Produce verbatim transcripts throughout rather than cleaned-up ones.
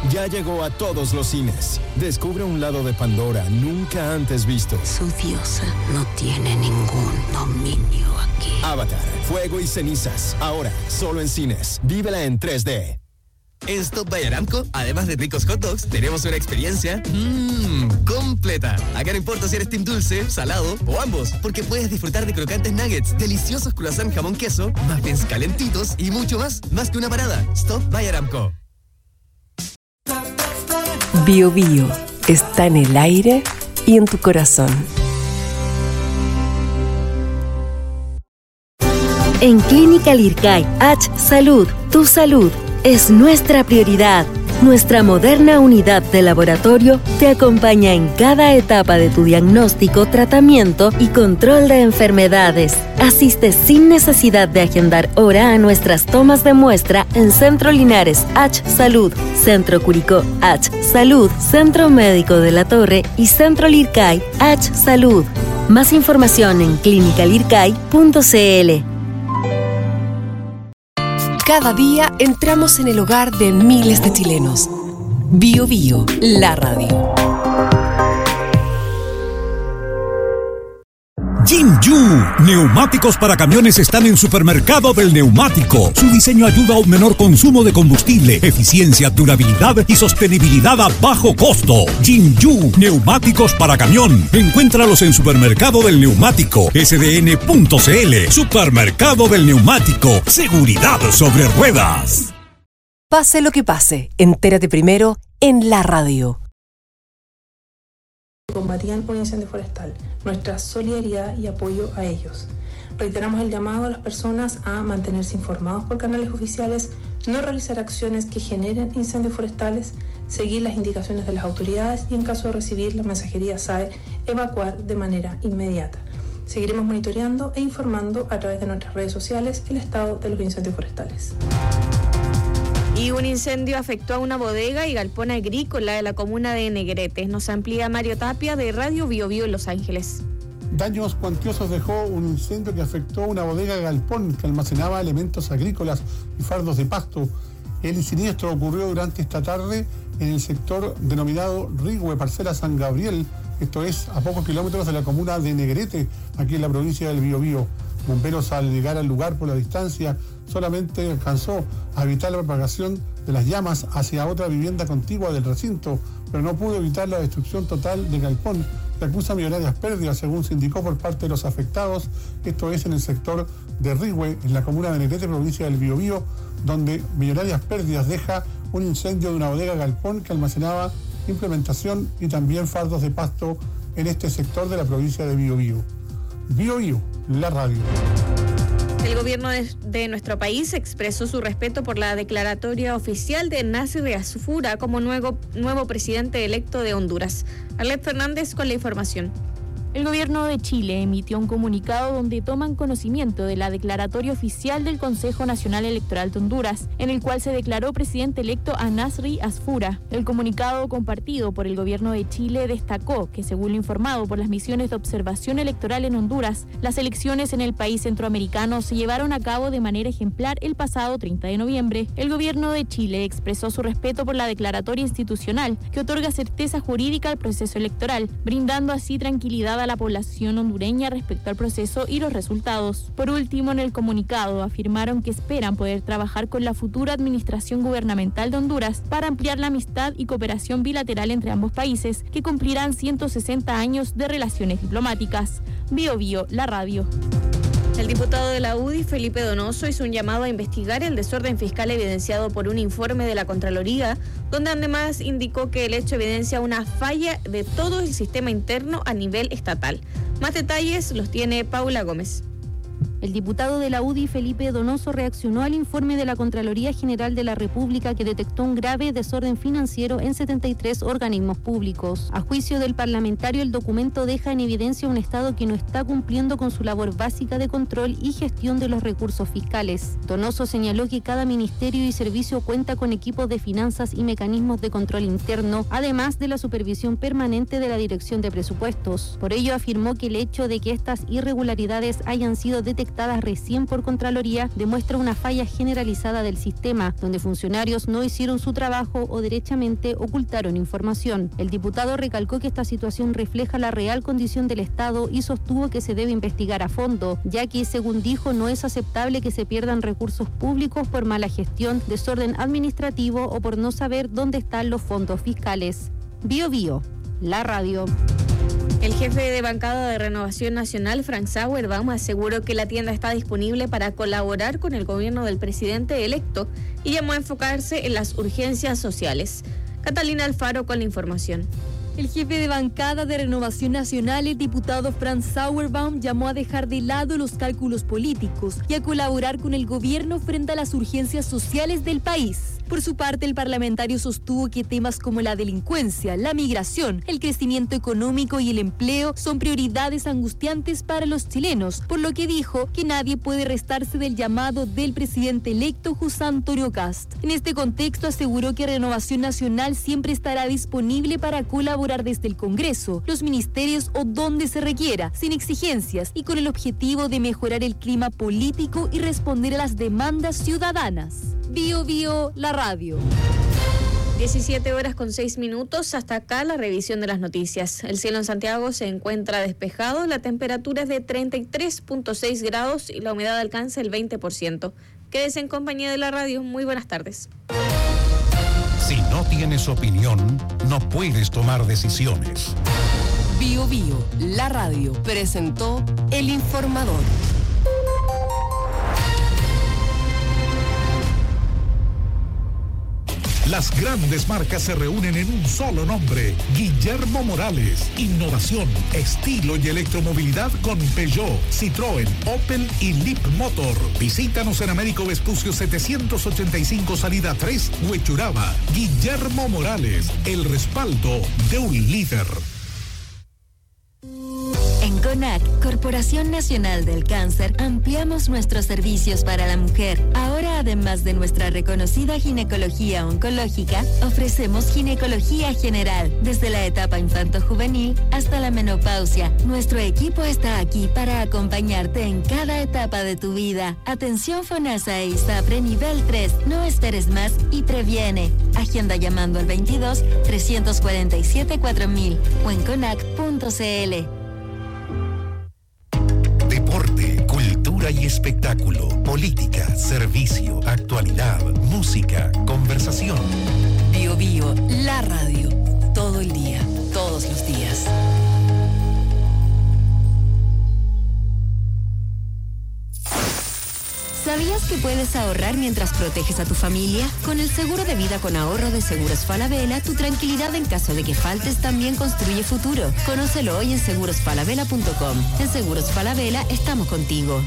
ya llegó a todos los cines. Descubre un lado de Pandora nunca antes visto. Su diosa no tiene ningún dominio aquí. Avatar, Fuego y Cenizas, ahora solo en cines. Vívela en tres D. En Stop by Aramco, además de ricos hot dogs, tenemos una experiencia mmm, completa. Acá no importa si eres team dulce, salado o ambos, porque puedes disfrutar de crocantes nuggets, deliciosos croissant jamón queso, muffins calentitos y mucho más, más que una parada. Stop by Aramco. Bio Bio está en el aire y en tu corazón. En Clínica Lircay H Salud, tu salud es nuestra prioridad. Nuestra moderna unidad de laboratorio te acompaña en cada etapa de tu diagnóstico, tratamiento y control de enfermedades. Asiste sin necesidad de agendar hora a nuestras tomas de muestra en Centro Linares H Salud, Centro Curicó H Salud, Centro Médico de la Torre y Centro Lircay H Salud. Más información en clínica lircay punto c l. Cada día entramos en el hogar de miles de chilenos. Bio Bio, la radio. Jinju, neumáticos para camiones están en Supermercado del Neumático. Su diseño ayuda a un menor consumo de combustible, eficiencia, durabilidad y sostenibilidad a bajo costo. Jinju, neumáticos para camión. Encuéntralos en Supermercado del Neumático, s d n punto c l. Supermercado del Neumático, seguridad sobre ruedas. Pase lo que pase, entérate primero en la radio. Combatían un incendio forestal, nuestra solidaridad y apoyo a ellos. Reiteramos el llamado a las personas a mantenerse informados por canales oficiales, no realizar acciones que generen incendios forestales, seguir las indicaciones de las autoridades y en caso de recibir la mensajería S A E, evacuar de manera inmediata. Seguiremos monitoreando e informando a través de nuestras redes sociales el estado de los incendios forestales. Y un incendio afectó a una bodega y galpón agrícola de la comuna de Negrete. Nos amplía Mario Tapia de Radio Bio Bio en Los Ángeles. Daños cuantiosos dejó un incendio que afectó a una bodega galpón que almacenaba elementos agrícolas y fardos de pasto. El siniestro ocurrió durante esta tarde en el sector denominado Rigüe, parcela San Gabriel, esto es a pocos kilómetros de la comuna de Negrete, aquí en la provincia del Biobío. Bomberos, al llegar al lugar por la distancia, solamente alcanzó a evitar la propagación de las llamas hacia otra vivienda contigua del recinto, pero no pudo evitar la destrucción total del galpón, que acusa millonarias pérdidas, según se indicó por parte de los afectados. Esto es en el sector de Rigüe, en la comuna de Negrete, provincia del Biobío, donde millonarias pérdidas deja un incendio de una bodega galpón que almacenaba implementación y también fardos de pasto en este sector de la provincia de Biobío. Biobío, la radio. El gobierno de, de nuestro país expresó su respeto por la declaratoria oficial de Nasri Asfura como nuevo, nuevo presidente electo de Honduras. Arlet Fernández con la información. El gobierno de Chile emitió un comunicado donde toman conocimiento de la declaratoria oficial del Consejo Nacional Electoral de Honduras, en el cual se declaró presidente electo a Nasri Asfura. El comunicado compartido por el gobierno de Chile destacó que, según lo informado por las misiones de observación electoral en Honduras, las elecciones en el país centroamericano se llevaron a cabo de manera ejemplar el pasado treinta de noviembre. El gobierno de Chile expresó su respeto por la declaratoria institucional, que otorga certeza jurídica al proceso electoral, brindando así tranquilidad a la población hondureña respecto al proceso y los resultados. Por último, en el comunicado afirmaron que esperan poder trabajar con la futura administración gubernamental de Honduras para ampliar la amistad y cooperación bilateral entre ambos países, que cumplirán ciento sesenta años de relaciones diplomáticas. Bio Bio, la radio. El diputado de la U D I, Felipe Donoso, hizo un llamado a investigar el desorden fiscal evidenciado por un informe de la Contraloría, donde además indicó que el hecho evidencia una falla de todo el sistema interno a nivel estatal. Más detalles los tiene Paula Gómez. El diputado de la U D I, Felipe Donoso, reaccionó al informe de la Contraloría General de la República que detectó un grave desorden financiero en setenta y tres organismos públicos. A juicio del parlamentario, el documento deja en evidencia un Estado que no está cumpliendo con su labor básica de control y gestión de los recursos fiscales. Donoso señaló que cada ministerio y servicio cuenta con equipos de finanzas y mecanismos de control interno, además de la supervisión permanente de la Dirección de Presupuestos. Por ello, afirmó que el hecho de que estas irregularidades hayan sido detectadas detectadas recién por Contraloría, demuestra una falla generalizada del sistema, donde funcionarios no hicieron su trabajo o derechamente ocultaron información. El diputado recalcó que esta situación refleja la real condición del Estado y sostuvo que se debe investigar a fondo, ya que, según dijo, no es aceptable que se pierdan recursos públicos por mala gestión, desorden administrativo o por no saber dónde están los fondos fiscales. Bio Bio, la radio. El jefe de bancada de Renovación Nacional, Frank Sauerbaum, aseguró que la tienda está disponible para colaborar con el gobierno del presidente electo y llamó a enfocarse en las urgencias sociales. Catalina Alfaro con la información. El jefe de bancada de Renovación Nacional, el diputado Frank Sauerbaum, llamó a dejar de lado los cálculos políticos y a colaborar con el gobierno frente a las urgencias sociales del país. Por su parte, el parlamentario sostuvo que temas como la delincuencia, la migración, el crecimiento económico y el empleo son prioridades angustiantes para los chilenos, por lo que dijo que nadie puede restarse del llamado del presidente electo José Antonio Kast. En este contexto, aseguró que Renovación Nacional siempre estará disponible para colaborar desde el Congreso, los ministerios o donde se requiera, sin exigencias y con el objetivo de mejorar el clima político y responder a las demandas ciudadanas. Bio Bio, la radio. diecisiete horas con seis minutos, hasta acá la revisión de las noticias. El cielo en Santiago se encuentra despejado, la temperatura es de treinta y tres punto seis grados y la humedad alcanza el veinte por ciento. Quédese en compañía de la radio, muy buenas tardes. Si no tienes opinión, no puedes tomar decisiones. Bio Bio, la radio, presentó El Informador. Las grandes marcas se reúnen en un solo nombre. Guillermo Morales. Innovación, estilo y electromovilidad con Peugeot, Citroën, Opel y Leap Motor. Visítanos en Américo Vespucio setecientos ochenta y cinco, salida tres, Huechuraba. Guillermo Morales, el respaldo de un líder. En CONAC, Corporación Nacional del Cáncer, ampliamos nuestros servicios para la mujer. Ahora, además de nuestra reconocida ginecología oncológica, ofrecemos ginecología general, desde la etapa infanto-juvenil hasta la menopausia. Nuestro equipo está aquí para acompañarte en cada etapa de tu vida. Atención FONASA e ISAPRE nivel tres. No esperes más y previene. Agenda llamando al veintidós, trescientos cuarenta y siete, cuatro mil o en conac punto c l. Deporte, cultura y espectáculo, política, servicio, actualidad, música, conversación. Bio Bio, la radio, todo el día, todos los días. ¿Sabías que puedes ahorrar mientras proteges a tu familia? Con el seguro de vida con ahorro de Seguros Falabella, tu tranquilidad en caso de que faltes también construye futuro. Conócelo hoy en seguros falabella punto com. En Seguros Falabella estamos contigo.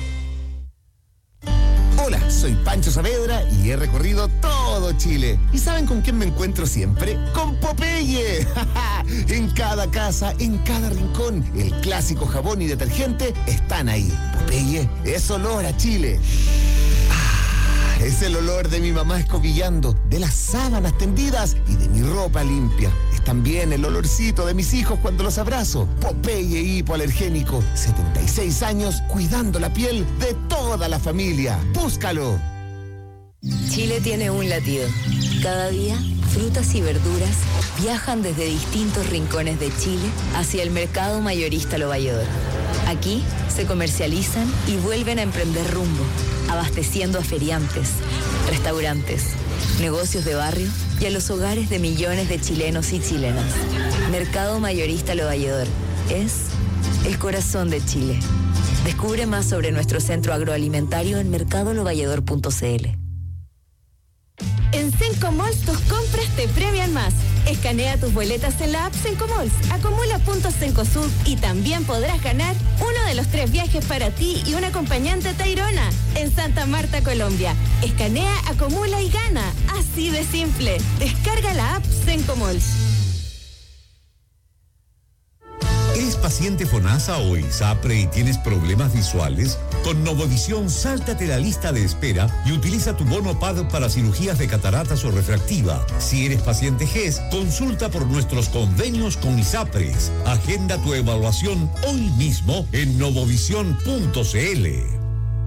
Hola, soy Pancho Saavedra y he recorrido todo Chile. ¿Y saben con quién me encuentro siempre? ¡Con Popeye! En cada casa, en cada rincón, el clásico jabón y detergente están ahí. Popeye es olor a Chile. Ah, es el olor de mi mamá escobillando, de las sábanas tendidas y de mi ropa limpia. Es también el olorcito de mis hijos cuando los abrazo. Popeye hipoalergénico, setenta y seis años cuidando la piel de toda la familia. ¡Búscalo! Chile tiene un latido. Cada día, frutas y verduras viajan desde distintos rincones de Chile hacia el mercado mayorista Lo Valledor. Aquí se comercializan y vuelven a emprender rumbo, abasteciendo a feriantes, restaurantes, negocios de barrio y a los hogares de millones de chilenos y chilenas. Mercado Mayorista Lo Valledor es el corazón de Chile. Descubre más sobre nuestro centro agroalimentario en mercado lo valledor punto c l. En Sencomalls tus compras te premian más. Escanea tus boletas en la app Sencomalls, acumula puntos Cencosud y también podrás ganar uno de los tres viajes para ti y un acompañante a Tayrona en Santa Marta, Colombia. Escanea, acumula y gana. Así de simple. Descarga la app Sencomalls. ¿Eres paciente FONASA o ISAPRE y tienes problemas visuales? Con Novovisión, sáltate la lista de espera y utiliza tu bono P A D para cirugías de cataratas o refractiva. Si eres paciente G E S, consulta por nuestros convenios con ISAPRES. Agenda tu evaluación hoy mismo en novovisión punto c l.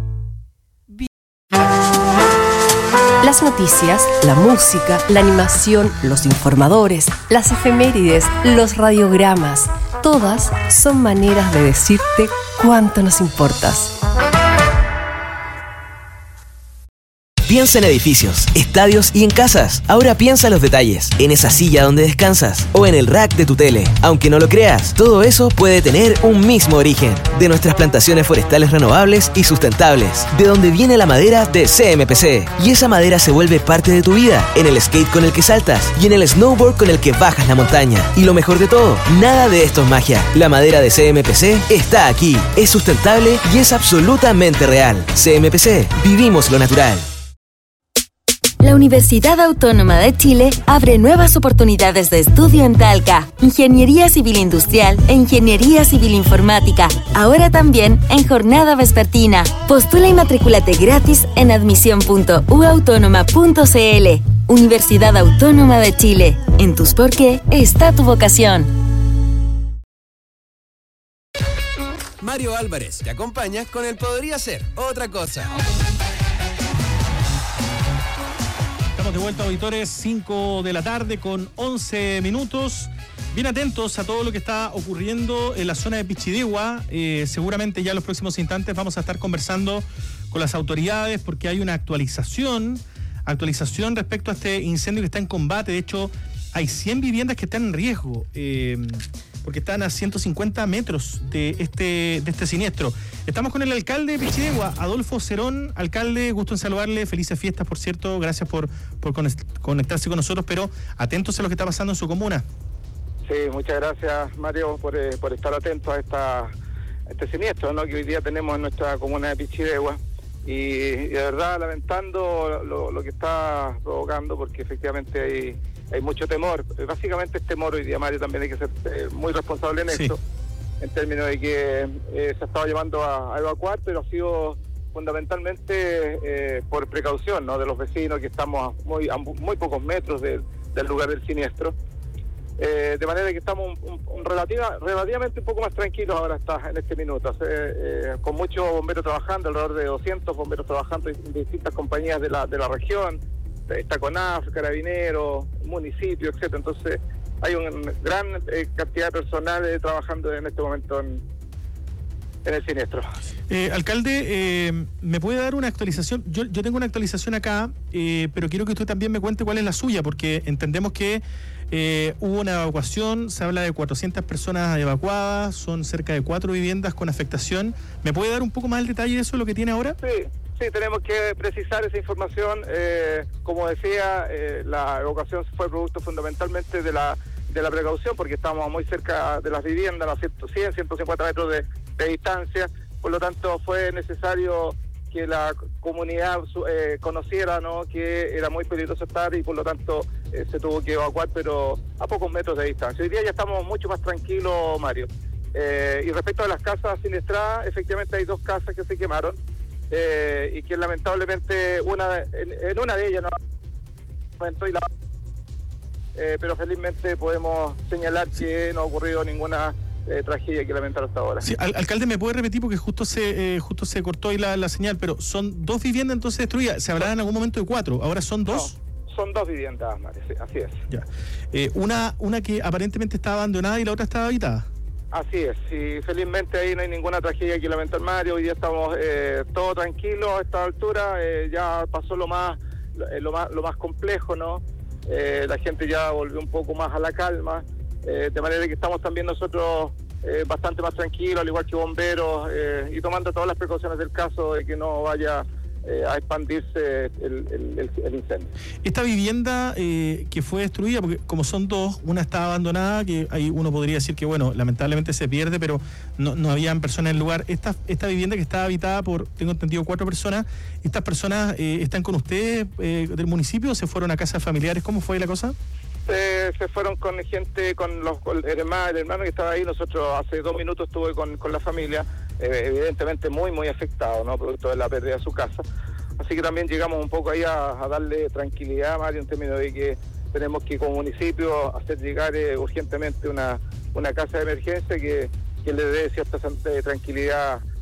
Las noticias, la música, la animación, los informadores, las efemérides, los radiogramas, todas son maneras de decirte cuánto nos importas. Piensa en edificios, estadios y en casas. Ahora piensa en los detalles, en esa silla donde descansas o en el rack de tu tele. Aunque no lo creas, todo eso puede tener un mismo origen. De nuestras plantaciones forestales renovables y sustentables. De donde viene la madera de C M P C. Y esa madera se vuelve parte de tu vida. En el skate con el que saltas y en el snowboard con el que bajas la montaña. Y lo mejor de todo, nada de esto es magia. La madera de C M P C está aquí. Es sustentable y es absolutamente real. C M P C, vivimos lo natural. La Universidad Autónoma de Chile abre nuevas oportunidades de estudio en Talca, Ingeniería Civil Industrial e Ingeniería Civil Informática, ahora también en jornada vespertina. Postula y matricúlate gratis en admisión punto u autónoma punto c l. Universidad Autónoma de Chile. En tus por qué está tu vocación. Mario Álvarez te acompaña con el Podría Ser Otra Cosa. Estamos de vuelta, auditores, cinco de la tarde con once minutos. Bien atentos a todo lo que está ocurriendo en la zona de Pichidegua. Eh, seguramente ya en los próximos instantes vamos a estar conversando con las autoridades porque hay una actualización, actualización respecto a este incendio que está en combate. De hecho, hay cien viviendas que están en riesgo. Eh, porque están a ciento cincuenta metros de este, de este siniestro. Estamos con el alcalde de Pichidegua, Adolfo Cerón. Alcalde, gusto en saludarle, felices fiestas, por cierto, gracias por, por conectarse con nosotros, pero atentos a lo que está pasando en su comuna. Sí, muchas gracias, Mario, por, eh, por estar atento a, esta, a este siniestro, ¿no?, que hoy día tenemos en nuestra comuna de Pichidegua. Y, y de verdad lamentando lo, lo que está provocando, porque efectivamente hay... hay mucho temor. Básicamente es temor hoy día, Mario, también hay que ser eh, muy responsable en sí. esto, en términos de que eh, se ha estado llevando a, a evacuar, pero ha sido fundamentalmente eh, por precaución, ¿no?, de los vecinos, que estamos a muy, a muy pocos metros de, del lugar del siniestro. Eh, de manera que estamos un, un relativa, relativamente un poco más tranquilos ahora está, en este minuto, eh, eh, con muchos bomberos trabajando, alrededor de doscientos bomberos trabajando en distintas compañías de la, de la región. Está CONAF, Carabineros, municipio, etcétera. Entonces hay una gran eh, cantidad de personal eh, trabajando en este momento en, en el siniestro. Eh, alcalde, eh, ¿me puede dar una actualización? Yo, yo tengo una actualización acá, eh, pero quiero que usted también me cuente cuál es la suya, porque entendemos que eh, hubo una evacuación, se habla de cuatrocientas personas evacuadas, son cerca de cuatro viviendas con afectación. ¿Me puede dar un poco más el detalle de eso, lo que tiene ahora? Sí. Sí, tenemos que precisar esa información. Eh, como decía, eh, la evacuación fue producto fundamentalmente de la de la precaución, porque estábamos muy cerca de las viviendas, a cien, ciento cincuenta metros de, de distancia. Por lo tanto, fue necesario que la comunidad eh, conociera, ¿no?, que era muy peligroso estar, y por lo tanto eh, se tuvo que evacuar, pero a pocos metros de distancia. Hoy día ya estamos mucho más tranquilos, Mario. Eh, y respecto a las casas siniestradas, efectivamente hay dos casas que se quemaron. Eh, y que lamentablemente una en, en una de ellas no y la, eh, pero felizmente podemos señalar que no ha ocurrido ninguna eh, tragedia que lamentar hasta ahora. Sí, al, alcalde, ¿me puede repetir? Porque justo se eh, justo se cortó ahí la, la señal, pero son dos viviendas entonces destruidas. Se hablaba en algún momento de cuatro, ahora son dos. No, son dos viviendas, Mario, sí, así es. Ya. Eh, una una que aparentemente estaba abandonada y la otra estaba habitada. Así es, y felizmente ahí no hay ninguna tragedia que lamentar, Mario. Hoy día estamos eh, todos tranquilos a esta altura. Eh, ya pasó lo más, lo más lo más complejo, ¿no? Eh, la gente ya volvió un poco más a la calma, eh, de manera que estamos también nosotros eh, bastante más tranquilos, al igual que bomberos, eh, y tomando todas las precauciones del caso de que no vaya eh, a expandirse el, el, el, el incendio. Esta vivienda eh, que fue destruida, porque como son dos, una está abandonada, que ahí uno podría decir que, bueno, lamentablemente se pierde, pero no, no habían personas en el lugar. Esta, esta vivienda que está habitada por, tengo entendido, cuatro personas, ¿estas personas eh, están con ustedes eh, del municipio o se fueron a casas familiares? ¿Cómo fue la cosa? Eh, se fueron con gente, con los con el, hermano, el hermano que estaba ahí. Nosotros hace dos minutos estuve con, con la familia, eh, evidentemente muy muy afectado, ¿no?, producto de la pérdida de su casa. Así que también llegamos un poco ahí a, a darle tranquilidad, Mario, en términos de que tenemos que como municipio hacer llegar eh, urgentemente una una casa de emergencia que, que le dé cierta tranquilidad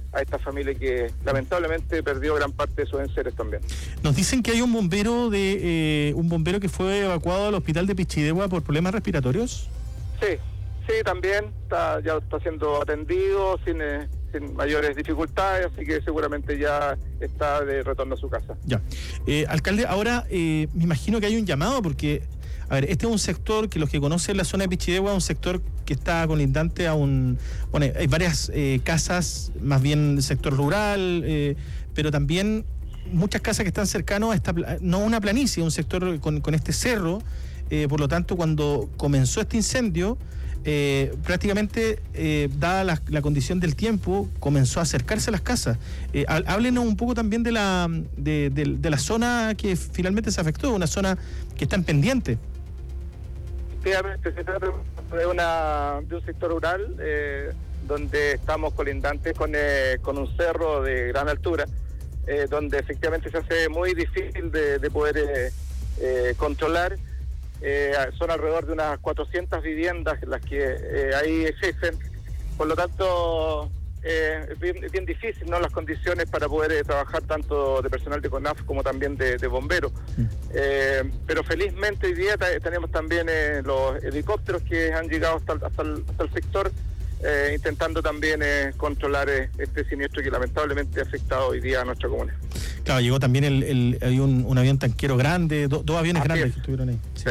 a esta familia que lamentablemente perdió gran parte de sus enseres también. Nos dicen que hay un bombero de eh, un bombero que fue evacuado al hospital de Pichidegua por problemas respiratorios. Sí, sí, también está, ya está siendo atendido sin, eh, sin mayores dificultades, así que seguramente ya está de retorno a su casa. Ya, eh, alcalde, ahora eh, me imagino que hay un llamado porque, a ver, este es un sector que los que conocen la zona de Pichidegua es un sector que está colindante a un... Bueno, hay varias eh, casas, más bien sector rural, eh, pero también muchas casas que están cercanos a esta... No una planicie, un sector con, con este cerro, eh, por lo tanto, cuando comenzó este incendio, eh, prácticamente, eh, dada la, la condición del tiempo, comenzó a acercarse a las casas. Eh, háblenos un poco también de la, de, de, de la zona que finalmente se afectó, una zona que está en pendiente. Efectivamente, se trata de, una, de un sector rural eh, donde estamos colindantes con, eh, con un cerro de gran altura, eh, donde efectivamente se hace muy difícil de, de poder eh, eh, controlar. Eh, son alrededor de unas cuatrocientas viviendas las que eh, ahí existen, por lo tanto eh, es, bien, es bien difícil, ¿no?, las condiciones para poder eh, trabajar tanto de personal de CONAF como también de, de bomberos. Mm. Eh, pero felizmente hoy día t- tenemos también eh, los helicópteros que han llegado hasta, hasta, el, hasta el sector, eh, intentando también eh, controlar eh, este siniestro que lamentablemente ha afectado hoy día a nuestra comuna. Claro, llegó también el, el hay un, un avión tanquero grande, do, dos aviones Así grandes es. que estuvieron ahí. Sí.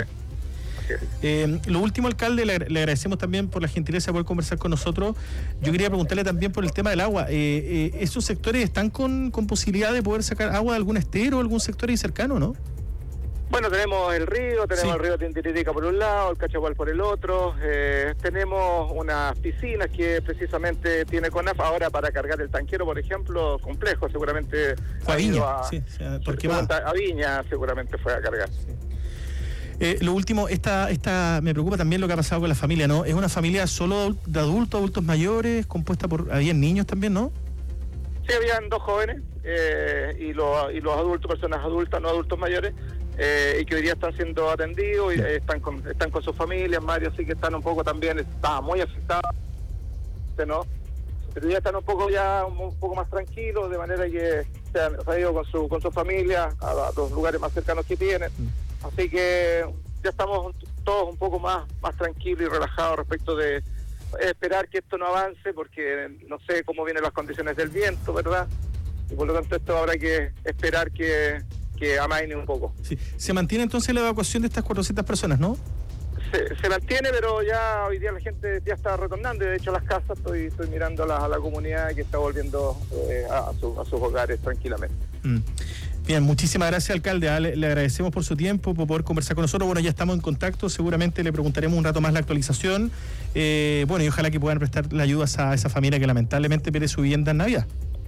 Eh, lo último, alcalde, le, le agradecemos también por la gentileza de poder conversar con nosotros. Yo quería preguntarle también por el tema del agua. Eh, eh, ¿Esos sectores están con, con posibilidad de poder sacar agua de algún estero o algún sector ahí cercano, no? Bueno, tenemos el río, tenemos sí. el río Tintiririca por un lado, el Cachagual por el otro, eh, tenemos unas piscinas que precisamente tiene CONAF ahora para cargar el tanquero, por ejemplo, complejo, seguramente fue a Viña, a, sí, sí, a, a Viña seguramente fue a cargar. Sí. Eh, lo último, esta, esta, me preocupa también lo que ha pasado con la familia, ¿no? Es una familia solo de adultos, adultos mayores, compuesta por, habían niños también, ¿no? Sí, habían dos jóvenes eh, y, los, y los adultos, personas adultas, no adultos mayores, eh, y que hoy día están siendo atendidos y eh, están con están con sus familias, Mario, así que están un poco también, está muy afectados, ¿no? Pero ya están un poco ya un poco más tranquilos, de manera que se han, se han ido con su con su familia a, a los lugares más cercanos que tienen. Así que ya estamos todos un poco más más tranquilos y relajados respecto de esperar que esto no avance, porque no sé cómo vienen las condiciones del viento, ¿verdad? Y por lo tanto esto habrá que esperar que, que amaine un poco. Sí. Se mantiene entonces la evacuación de estas cuatrocientas personas, ¿no? Se, se mantiene, pero ya hoy día la gente ya está retornando, y de hecho las casas, estoy estoy mirando a la, a la comunidad que está volviendo eh, a, a, su, a sus hogares tranquilamente. Mm. Bien, muchísimas gracias, alcalde. Le, le agradecemos por su tiempo, por poder conversar con nosotros. Bueno, ya estamos en contacto, seguramente le preguntaremos un rato más la actualización. Eh, bueno, y ojalá que puedan prestar la ayuda a esa familia que lamentablemente pierde su vivienda en Navidad.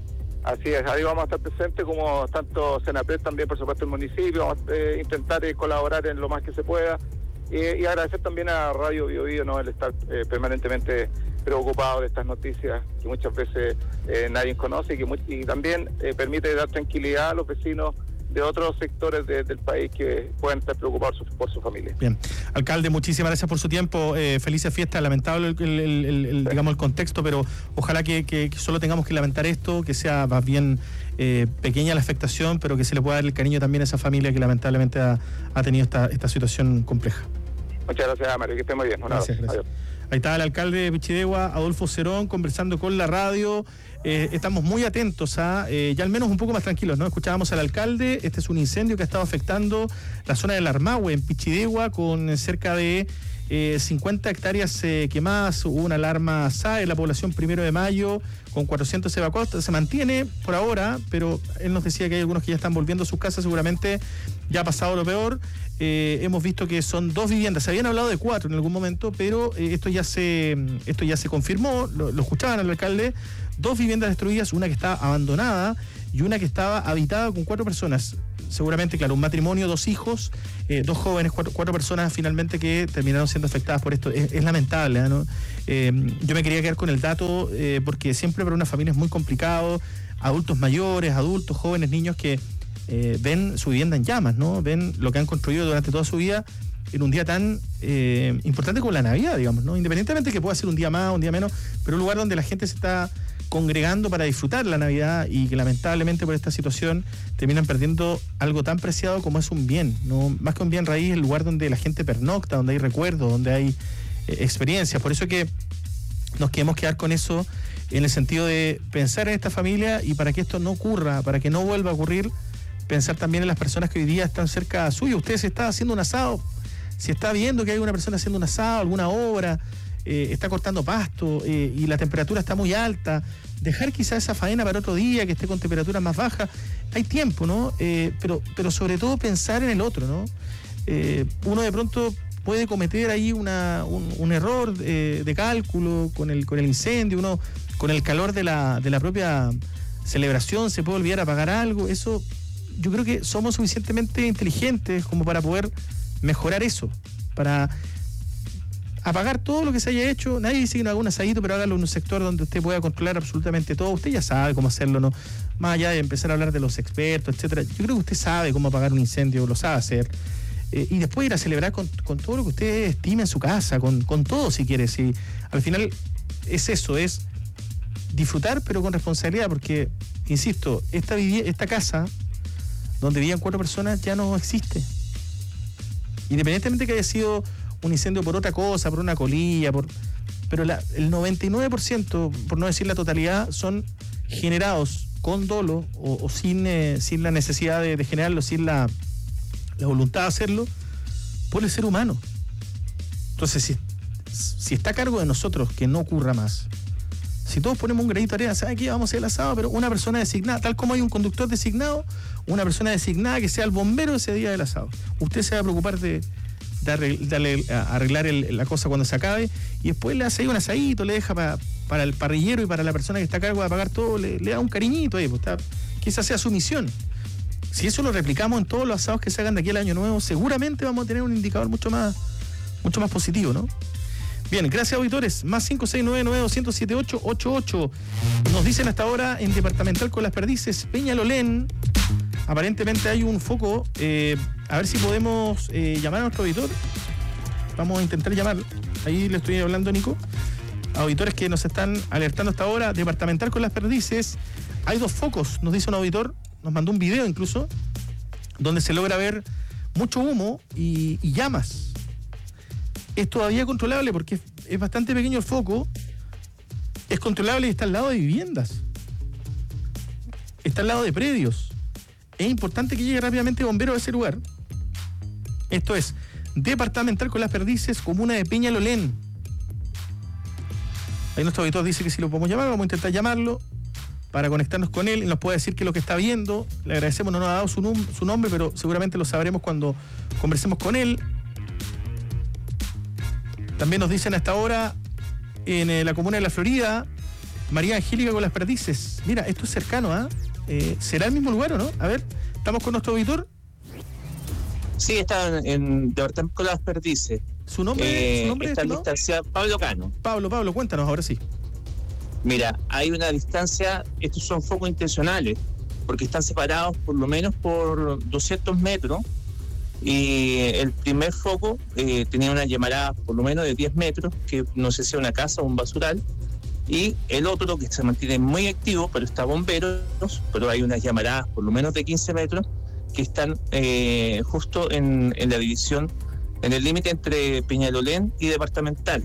Así es, ahí vamos a estar presentes, como tanto Senapred, también por supuesto el municipio, vamos a eh, intentar eh, colaborar en lo más que se pueda, eh, y agradecer también a Radio Bio Bio, ¿no?, el estar eh, permanentemente preocupado de estas noticias que muchas veces eh, nadie conoce y que muy, y también eh, permite dar tranquilidad a los vecinos de otros sectores de, del país que pueden estar preocupados su, por su familia. Bien, alcalde, muchísimas gracias por su tiempo, eh, felices fiestas, lamentable el, el, el, el, digamos el contexto, pero ojalá que, que, que solo tengamos que lamentar esto, que sea más bien eh, pequeña la afectación, pero que se le pueda dar el cariño también a esa familia que lamentablemente ha, ha tenido esta, esta situación compleja. Muchas gracias, Mario, que esté muy bien. Un gracias, gracias. Ahí está el alcalde de Pichidegua, Adolfo Cerón, conversando con la radio. Eh, estamos muy atentos a, eh, ya al menos un poco más tranquilos, ¿no? Escuchábamos al alcalde. Este es un incendio que ha estado afectando la zona del Armahue, en Pichidegua, con cerca de eh, cincuenta hectáreas eh, quemadas. Hubo una alarma S A E en la población Primero de Mayo, con cuatrocientos evacuados. Se mantiene por ahora, pero él nos decía que hay algunos que ya están volviendo a sus casas. Seguramente ya ha pasado lo peor. Eh, hemos visto que son dos viviendas. Se habían hablado de cuatro en algún momento, pero eh, esto ya se esto ya se confirmó. Lo, lo escuchaban al alcalde. Dos viviendas destruidas, una que está abandonada y una que estaba habitada con cuatro personas. Seguramente, claro, un matrimonio, dos hijos, eh, dos jóvenes, cuatro, cuatro personas finalmente que terminaron siendo afectadas por esto. Es, es lamentable, ¿no? Eh, yo me quería quedar con el dato eh, porque siempre para una familia es muy complicado. Adultos mayores, adultos, jóvenes, niños que eh, ven su vivienda en llamas, ¿no? Ven lo que han construido durante toda su vida en un día tan eh, importante como la Navidad, digamos, ¿no? Independientemente que pueda ser un día más, un día menos, pero un lugar donde la gente se está congregando para disfrutar la Navidad y que lamentablemente por esta situación terminan perdiendo algo tan preciado como es un bien, no más que un bien raíz, el lugar donde la gente pernocta, donde hay recuerdos, donde hay eh, experiencias. Por eso que nos queremos quedar con eso en el sentido de pensar en esta familia y para que esto no ocurra, para que no vuelva a ocurrir, pensar también en las personas que hoy día están cerca suyo. Usted se está haciendo un asado, si está viendo que hay una persona haciendo un asado, alguna obra, eh, está cortando pasto eh, y la temperatura está muy alta, dejar quizás esa faena para otro día que esté con temperaturas más bajas, hay tiempo, ¿no? Eh, pero, pero sobre todo pensar en el otro, ¿no? Eh, uno de pronto puede cometer ahí una, un, un error eh, de cálculo con el, con el incendio, uno con el calor de la, de la propia celebración se puede olvidar apagar algo. Eso, yo creo que somos suficientemente inteligentes como para poder mejorar eso, para apagar todo lo que se haya hecho. Nadie dice que no haga un asadito, pero hágalo en un sector donde usted pueda controlar absolutamente todo. Usted ya sabe cómo hacerlo, ¿no? Más allá de empezar a hablar de los expertos, etcétera. Yo creo que usted sabe cómo apagar un incendio, lo sabe hacer. Eh, y después ir a celebrar con, con todo lo que usted estime en su casa, con, con todo si quiere. Si, al final es eso, es disfrutar pero con responsabilidad, porque, insisto, esta, vivi- esta casa donde vivían cuatro personas ya no existe. Independientemente que haya sido un incendio por otra cosa, por una colilla, por pero la, el noventa y nueve por ciento, por no decir la totalidad, son generados con dolo o, o sin, eh, sin la necesidad de, de generarlo, sin la, la voluntad de hacerlo, por el ser humano. Entonces, si, si está a cargo de nosotros que no ocurra más, si todos ponemos un granito de arena, ¿sabe qué? Vamos a hacer el asado, pero una persona designada, tal como hay un conductor designado, una persona designada que sea el bombero ese día del asado. Usted se va a preocupar de, de arreglar, de arreglar el, la cosa cuando se acabe, y después le hace ahí un asadito, le deja pa, para el parrillero y para la persona que está a cargo de apagar todo, le, le da un cariñito ahí, pues está, que esa sea su misión. Si eso lo replicamos en todos los asados que se hagan de aquí al año nuevo, seguramente vamos a tener un indicador mucho más, mucho más positivo, ¿no? Bien, gracias auditores. Más cinco seis nueve nueve dos cero siete ocho ocho ocho. Nos dicen hasta ahora en Departamental con las Perdices, Peñalolén. Aparentemente hay un foco. Eh, a ver si podemos eh, llamar a nuestro auditor. Vamos a intentar llamar. Ahí le estoy hablando a Nico. Auditores que nos están alertando hasta ahora. Departamental con las Perdices. Hay dos focos, nos dice un auditor. Nos mandó un video incluso, donde se logra ver mucho humo y, y llamas. Es todavía controlable porque es, es bastante pequeño el foco, es controlable y está al lado de viviendas, está al lado de predios. Es importante que llegue rápidamente bombero a ese lugar. Esto es Departamental con las Perdices, comuna de Peñalolén. Ahí nuestro auditor dice que si lo podemos llamar, vamos a intentar llamarlo para conectarnos con él y nos puede decir qué es lo que está viendo. Le agradecemos, no nos ha dado su, num- su nombre, pero seguramente lo sabremos cuando conversemos con él. También nos dicen hasta ahora en eh, la comuna de La Florida, María Angélica con las Perdices. Mira, esto es cercano, ¿ah? ¿eh? ¿Será el mismo lugar o no? A ver, ¿estamos con nuestro auditor? Sí, está en, en Departamento con las Perdices. ¿Su nombre? Eh, ¿su nombre está en ¿no? distancia Pablo Cano. Pablo, Pablo, cuéntanos, ahora sí. Mira, hay una distancia, estos son focos intencionales, porque están separados por lo menos por doscientos metros. Y el primer foco eh, tenía una llamarada por lo menos de diez metros, que no sé si es una casa o un basural, y el otro que se mantiene muy activo, pero está bomberos, pero hay unas llamaradas por lo menos de quince metros que están eh, justo en, en la división, en el límite entre Peñalolén y Departamental.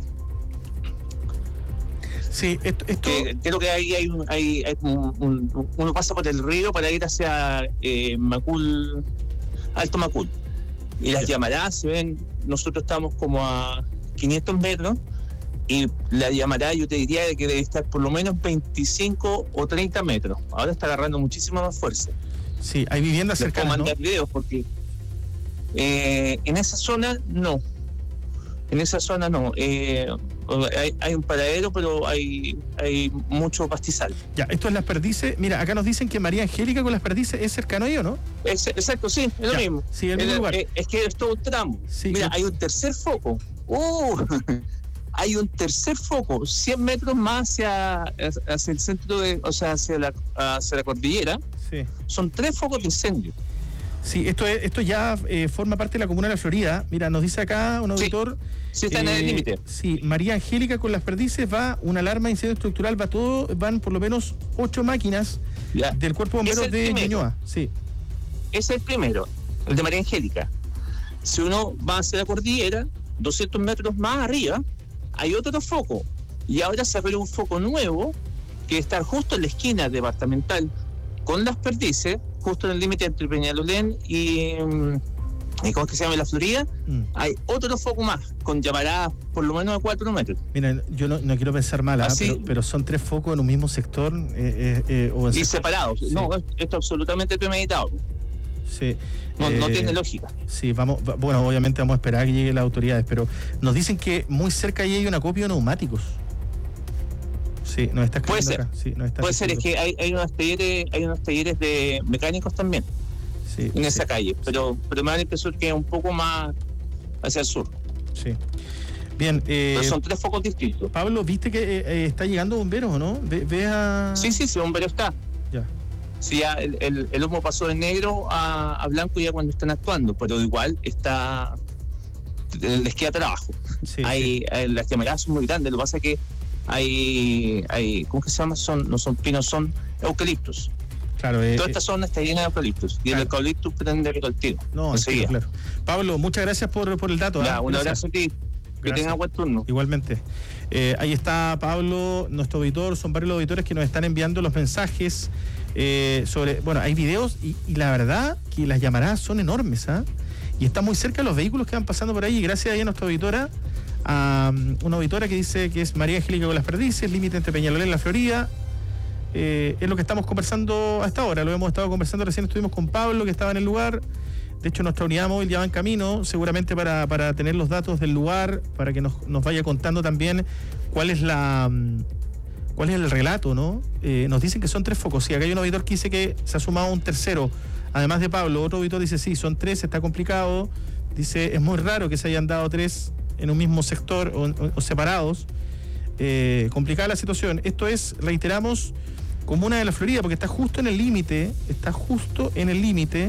Sí, esto... esto... Eh, creo que ahí hay, un, hay, hay un, un, uno pasa por el río para ir hacia eh, Macul, Alto Macul. Y las llamaradas se ven, nosotros estamos como a quinientos metros y la llamarada yo te diría que debe estar por lo menos veinticinco o treinta metros. Ahora está agarrando muchísima más fuerza. Sí, hay viviendas Les cercanas, puedo mandar ¿no? videos porque eh, en esa zona no. En esa zona no. Eh, hay, hay un paradero, pero hay, hay mucho pastizal. Ya, esto es Las Perdices. Mira, acá nos dicen que María Angélica con Las Perdices es cercano a ello, ¿no? Es, exacto, sí, es lo ya, mismo. Sí, el mismo es, lugar. Es, es que es todo un tramo. Sí, Mira, que... hay un tercer foco. ¡Uh! Hay un tercer foco, cien metros más hacia, hacia el centro, de, o sea, hacia la, hacia la cordillera. Sí. Son tres focos de incendio. Sí, esto es, esto ya eh, forma parte de la comuna de la Florida. Mira, nos dice acá un auditor. Sí, sí está eh, en el límite. Sí, María Angélica con Las Perdices va una alarma de incendio estructural, va todo, van por lo menos ocho máquinas ya. del Cuerpo de Bomberos de Ñuñoa. Sí. Es el primero, el de María Angélica. Si uno va hacia la cordillera, doscientos metros más arriba, hay otro foco. Y ahora se abrió un foco nuevo que está justo en la esquina departamental con Las Perdices, justo en el límite entre Peñalolén y, y ¿cómo es que se llama? La Florida. Mm. Hay otro foco más, con llamaradas por lo menos a cuatro metros. Mira, yo no, no quiero pensar mal, ¿eh? pero, pero son tres focos en un mismo sector. Eh, eh, eh, o en y sector. separados. Sí. No, esto es absolutamente premeditado. Sí. No, eh, no tiene lógica. Sí, vamos, bueno, obviamente vamos a esperar a que lleguen las autoridades, pero nos dicen que muy cerca ahí hay un acopio de neumáticos. Sí, nos está Puede ser, acá. Sí, nos está puede ser, es que hay, hay unos talleres, hay unos talleres de mecánicos también sí, en esa sí, calle, pero, sí. pero me da la impresión que es un poco más hacia el sur. Sí. Bien, eh, pero son tres focos distintos. Pablo, ¿viste que eh, está llegando bomberos o no? Ve, ve a... Sí, sí, sí, bombero está. Ya. Sí, ya el, el, el humo pasó de negro a, a blanco ya cuando están actuando, pero igual está, les queda trabajo. Sí, hay, sí. hay las llamadas son muy grandes, lo que pasa es que hay, hay ¿cómo que se llama? Son, no son pinos, son eucaliptos. Claro, eh, toda esta zona está llena de eucaliptos. Y claro. el eucaliptus prende el tiro. No, enseguida. Claro. Pablo, muchas gracias por, por el dato. Ya, ¿eh? Un gracias. abrazo a ti. Que tengan buen turno. Igualmente. Eh, ahí está Pablo, nuestro auditor. Son varios los auditores que nos están enviando los mensajes eh, sobre. Bueno, hay videos y, y la verdad que las llamaradas son enormes, ¿ah? ¿eh? Y está muy cerca de los vehículos que van pasando por ahí. Y gracias a ella, nuestra auditora, a um, una auditora que dice que es María Angélica con Las Perdices, límite entre Peñalolén y La Florida. Eh, es lo que estamos conversando hasta ahora. Lo hemos estado conversando, recién estuvimos con Pablo, que estaba en el lugar. De hecho, nuestra unidad móvil ya va en camino, seguramente para, para tener los datos del lugar, para que nos, nos vaya contando también cuál es la cuál es el relato, ¿no? Eh, nos dicen que son tres focos. Sí, acá hay un auditor que dice que se ha sumado un tercero, además de Pablo. Otro auditor dice, sí, son tres, está complicado. Dice, es muy raro que se hayan dado tres en un mismo sector o, o, o separados. Eh, complicada la situación. Esto es, reiteramos, comuna de La Florida, porque está justo en el límite, está justo en el límite.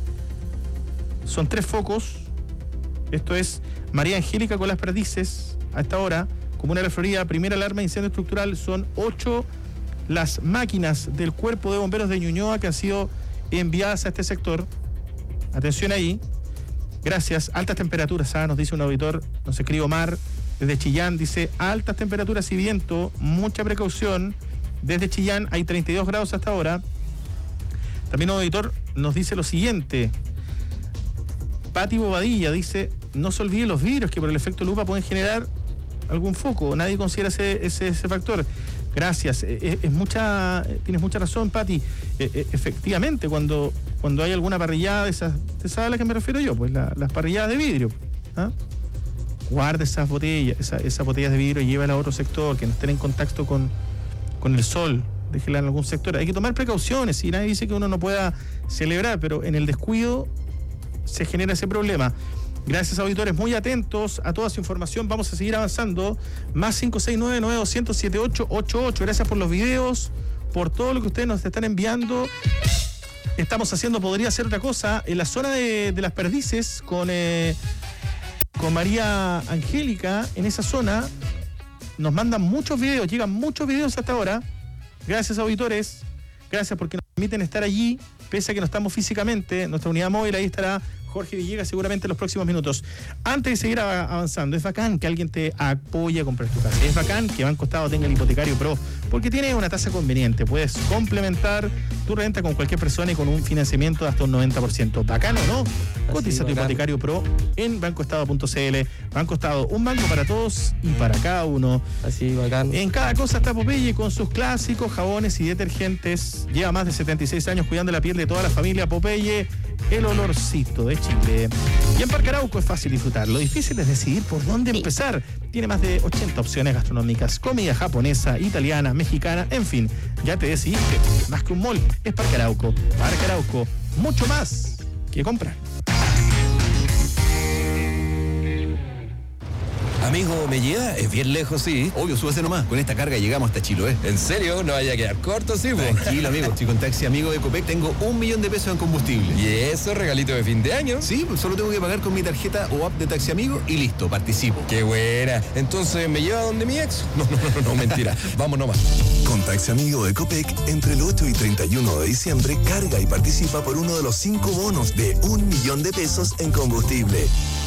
Son tres focos. Esto es María Angélica con Las Perdices a esta hora, comuna de La Florida, primera alarma de incendio estructural. Son ocho las máquinas del Cuerpo de Bomberos de Ñuñoa que han sido enviadas a este sector. Atención ahí. Gracias. Altas temperaturas, ¿ah? Nos dice un auditor, nos escribe Omar desde Chillán, dice altas temperaturas y viento, mucha precaución. Desde Chillán hay treinta y dos grados hasta ahora. También un auditor nos dice lo siguiente. Pati Bobadilla dice, no se olviden los vidrios que por el efecto lupa pueden generar algún foco. Nadie considera ese, ese, ese factor. Gracias. Es, es mucha, tienes mucha razón, Pati. E, efectivamente, cuando, cuando hay alguna parrillada de esas, ¿te sabes a la que me refiero yo? Pues la, las parrilladas de vidrio. ¿Ah? Guarda esas botellas, esa, esas botellas de vidrio y llévalas a otro sector, que no estén en contacto con, con el sol. Déjela en algún sector. Hay que tomar precauciones y nadie dice que uno no pueda celebrar, pero en el descuido se genera ese problema. Gracias, auditores, muy atentos a toda su información. Vamos a seguir avanzando. Más cinco seis nueve, nueve dos cero, siete ocho ocho ocho. Gracias por los videos, por todo lo que ustedes nos están enviando. Estamos haciendo, podría ser otra cosa, en la zona de, de Las Perdices con, eh, con María Angélica. En esa zona nos mandan muchos videos, llegan muchos videos hasta ahora. Gracias, auditores. Gracias porque nos permiten estar allí, pese a que no estamos físicamente. Nuestra unidad móvil, ahí estará Jorge Villegas seguramente en los próximos minutos. Antes de seguir avanzando, es bacán que alguien te apoye a comprar tu casa. Es bacán que Banco Estado tenga el Hipotecario Pro, porque tiene una tasa conveniente. Puedes complementar tu renta con cualquier persona y con un financiamiento de hasta un noventa por ciento. Bacano, ¿no? Cotiza tu Hipotecario Pro en banco estado punto c l. Banco Estado, un banco para todos y para cada uno. Así, bacán. En cada cosa está Popeye con sus clásicos jabones y detergentes. Lleva más de setenta y seis años cuidando la piel de toda la familia. Popeye, el olorcito de Chile. Y en Parque Arauco es fácil disfrutar. Lo difícil es decidir por dónde sí. empezar. Tiene más de ochenta opciones gastronómicas, comida japonesa, italiana, mexicana, en fin. Ya te decidiste. Más que un mall, es Parque Arauco. Parque Arauco, mucho más que comprar. Amigo, ¿me lleva? Es bien lejos, sí. Obvio, súbase nomás. Con esta carga llegamos hasta Chiloé. ¿En serio? ¿No vaya a quedar corto, sí, po? Tranquilo, amigo. Si con Taxi Amigo de Copec tengo un millón de pesos en combustible. ¿Y eso, regalito de fin de año? Sí, pues solo tengo que pagar con mi tarjeta o app de Taxi Amigo y listo, participo. ¡Qué buena! Entonces, ¿me lleva donde mi ex? No, no, no, no, mentira. Vamos nomás. Con Taxi Amigo de Copec, entre el ocho y treinta y uno de diciembre, carga y participa por uno de los cinco bonos de un millón de pesos en combustible.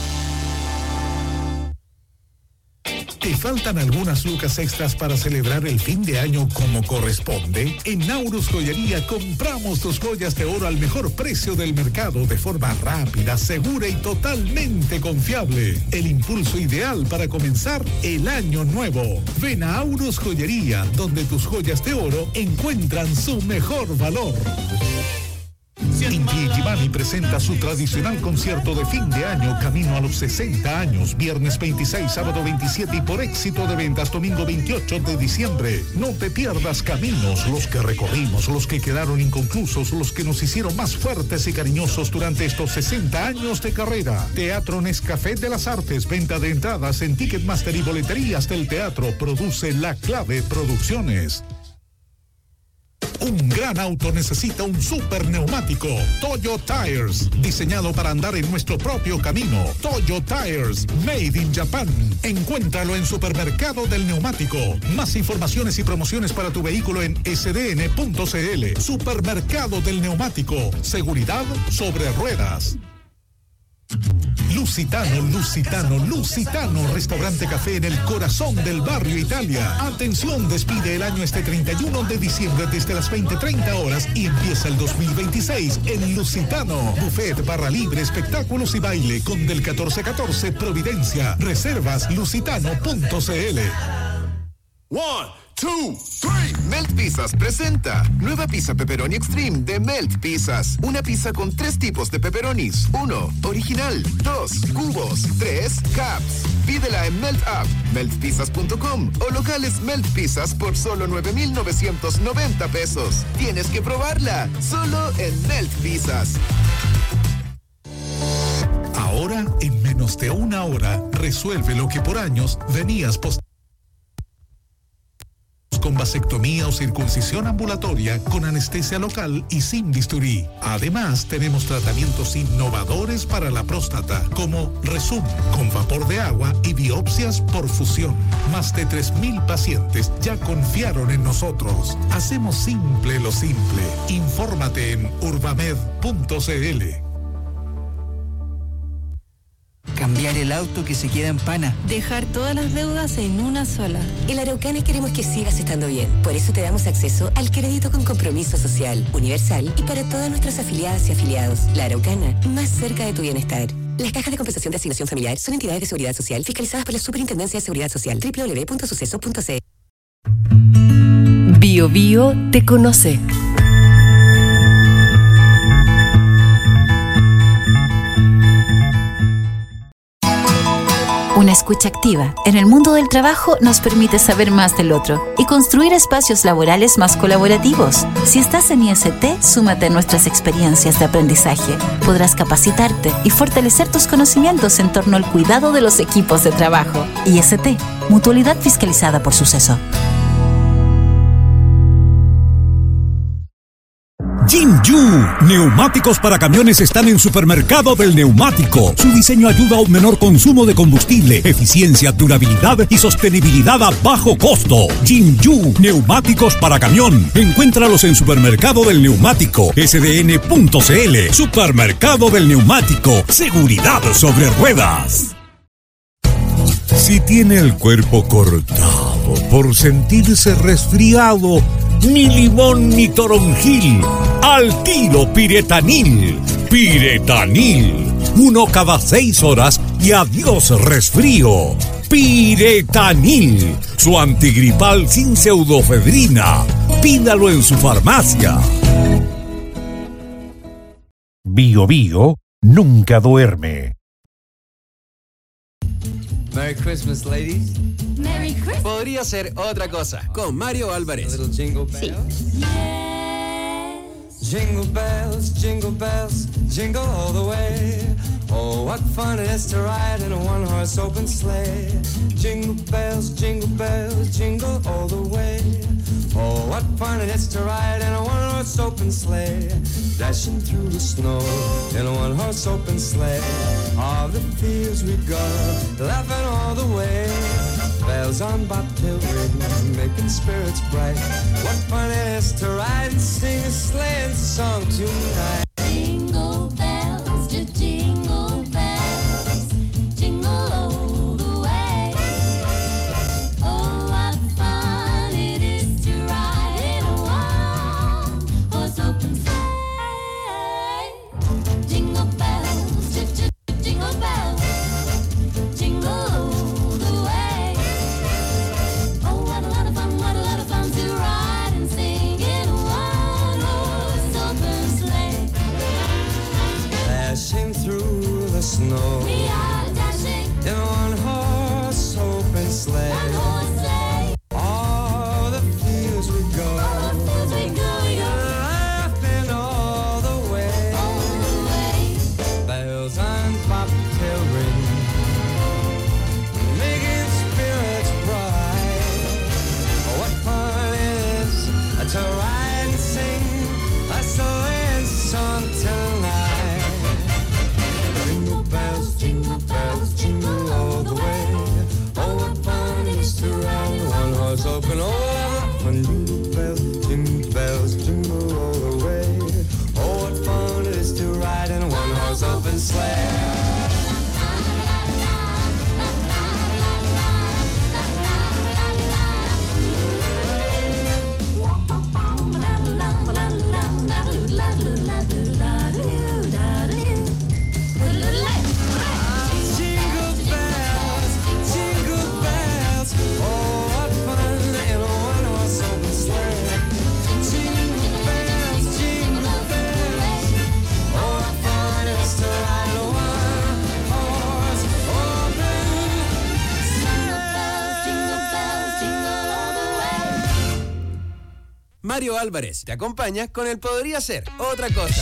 ¿Te faltan algunas lucas extras para celebrar el fin de año como corresponde? En Naurus Joyería compramos tus joyas de oro al mejor precio del mercado de forma rápida, segura y totalmente confiable. El impulso ideal para comenzar el año nuevo. Ven a Naurus Joyería, donde tus joyas de oro encuentran su mejor valor. Inti Illimani presenta su tradicional concierto de fin de año camino a los sesenta años, viernes veintiséis, sábado veintisiete y por éxito de ventas domingo veintiocho de diciembre. No te pierdas Caminos, los que recorrimos, los que quedaron inconclusos, los que nos hicieron más fuertes y cariñosos durante estos sesenta años de carrera. Teatro Nescafé de las Artes, venta de entradas en Ticketmaster y boleterías del teatro. Produce La Clave Producciones. Un gran auto necesita un super neumático. Toyo Tires, diseñado para andar en nuestro propio camino. Toyo Tires, made in Japan. Encuéntralo en Supermercado del Neumático. Más informaciones y promociones para tu vehículo en ese de ene punto ce ele. Supermercado del Neumático. Seguridad sobre ruedas. Lusitano, Lusitano, Lusitano, restaurante café en el corazón del barrio Italia. Atención, despide el año este treinta y uno de diciembre desde las veinte treinta horas y empieza el dos mil veintiséis en Lusitano. Buffet, barra libre, espectáculos y baile con del catorce catorce Providencia. Reservas lusitano punto ce ele. One, two, three. Melt Pizzas presenta nueva pizza pepperoni extreme de Melt Pizzas. Una pizza con tres tipos de pepperonis. Uno, original. Dos, cubos. Tres, caps. Pídela en Melt App, melt pizzas punto com o locales Melt Pizzas por solo nueve mil novecientos noventa pesos. Tienes que probarla, solo en Melt Pizzas. Ahora, en menos de una hora, resuelve lo que por años venías postergando. Con vasectomía o circuncisión ambulatoria, con anestesia local y sin bisturí. Además, tenemos tratamientos innovadores para la próstata, como Resum, con vapor de agua y biopsias por fusión. Más de tres mil pacientes ya confiaron en nosotros. Hacemos simple lo simple. Infórmate en urbamed punto ce ele. Cambiar el auto que se queda en pana. Dejar todas las deudas en una sola. En la Araucana queremos que sigas estando bien. Por eso te damos acceso al crédito con compromiso social, universal y para todas nuestras afiliadas y afiliados. La Araucana, más cerca de tu bienestar. Las cajas de compensación de asignación familiar son entidades de seguridad social fiscalizadas por la Superintendencia de Seguridad Social. doble u doble u doble u punto suceso punto ce. Bio Bio te conoce. Una escucha activa en el mundo del trabajo nos permite saber más del otro y construir espacios laborales más colaborativos. Si estás en I S T, súmate a nuestras experiencias de aprendizaje. Podrás capacitarte y fortalecer tus conocimientos en torno al cuidado de los equipos de trabajo. I S T, Mutualidad Fiscalizada por Suceso. Jinju, neumáticos para camiones están en Supermercado del Neumático. Su diseño ayuda a un menor consumo de combustible, eficiencia, durabilidad y sostenibilidad a bajo costo. Jinju, neumáticos para camión. Encuéntralos en Supermercado del Neumático, ese de ene punto ce ele. Supermercado del Neumático, seguridad sobre ruedas. Si tiene el cuerpo cortado por sentirse resfriado, ni limón ni toronjil, al tiro Piretanil. Piretanil, uno cada seis horas y adiós resfrío. Piretanil, su antigripal sin pseudofedrina. Pídalo en su farmacia. Bio Bio nunca duerme. Merry Christmas, ladies. Merry Christmas. Podría ser otra cosa con Mario Álvarez. Sí. Jingle bells, jingle bells, jingle all the way. Oh, what fun it is to ride in a one-horse open sleigh. Jingle bells, jingle bells, jingle all the way. Oh, what fun it is to ride in a one-horse open sleigh. Dashing through the snow in a one-horse open sleigh. All the fields we go, laughing all the way. Bells on bobtail ring, making spirits bright. What fun it is to ride and sing a sleighing song tonight. Jingle bells, jingle bells, jingle all the way. Oh, what fun it is to ride in a one-horse open sleigh. Jingle bells, jingle bells, jingle all the way. Oh, what a lot of fun, what a lot of fun to ride and sing in a one-horse open sleigh. Dashing through the snow, We are dashing in a one-horse open sleigh. one horse sleigh. All the fields we go, All the fields we go, we go. laughing all the way. All the way. Bells on bobtail ring, making spirits bright. Oh, what fun it is to ride and sing a sleighing song tonight. Jingle bells, jingle bells, jingle all the way. Oh, what fun it is to ride in one horse open. Oh, what fun. Jingle bells, jingle bells, jingle all the way. Oh, what fun it is to ride in a one horse open sleigh. Jingle bells, jingle bells. Oh, what fun in a one-horse open sleigh. Jingle bells, jingle bells. Oh, what fun it is to ride in a one-horse open sleigh. Mario Álvarez te acompaña con el Podría Ser Otra Cosa.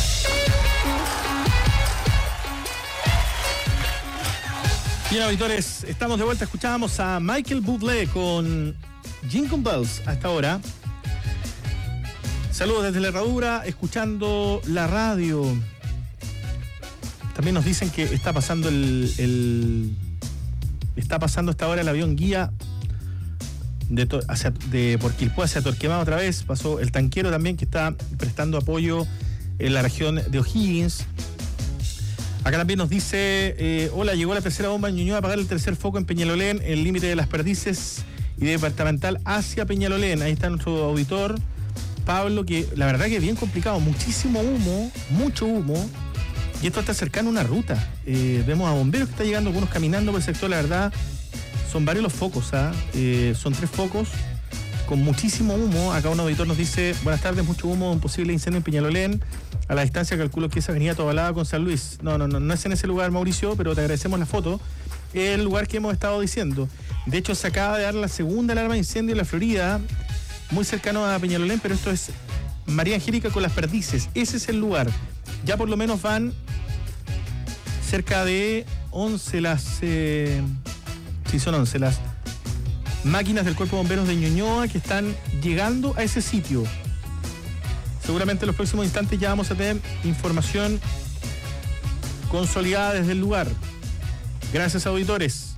Bien, auditores, estamos de vuelta. Escuchábamos a Michael Bublé con Jingle Bells a esta hora. Saludos desde la herradura, escuchando la radio. También nos dicen que está pasando el, el está pasando a esta hora el avión guía de, to, hacia, de por Quilpué hacia Torquemada otra vez. Pasó el tanquero también, que está prestando apoyo en la región de O'Higgins. Acá también nos dice, eh, hola, llegó la tercera bomba en Ñuñoa a apagar el tercer foco en Peñalolén, el límite de Las Perdices y departamental hacia Peñalolén. Ahí está nuestro auditor, Pablo, que la verdad que es bien complicado, muchísimo humo, mucho humo, y esto está cercano a una ruta. Eh, vemos a bomberos que están llegando, algunos caminando por el sector, la verdad, son varios los focos, ¿ah? eh, son tres focos con muchísimo humo. Acá un auditor nos dice, buenas tardes, mucho humo, un posible incendio en Peñalolén. A la distancia calculo que es avenida Tobalaba con San Luis. No, no, no, no es en ese lugar, Mauricio, pero te agradecemos la foto. Es el lugar que hemos estado diciendo. De hecho, se acaba de dar la segunda alarma de incendio en la Florida, muy cercano a Peñalolén, pero esto es María Angélica con Las Perdices. Ese es el lugar. Ya por lo menos van cerca de once las... Eh, sí, son once las máquinas del Cuerpo de Bomberos de Ñuñoa que están llegando a ese sitio. Seguramente en los próximos instantes ya vamos a tener información consolidada desde el lugar. Gracias, auditores.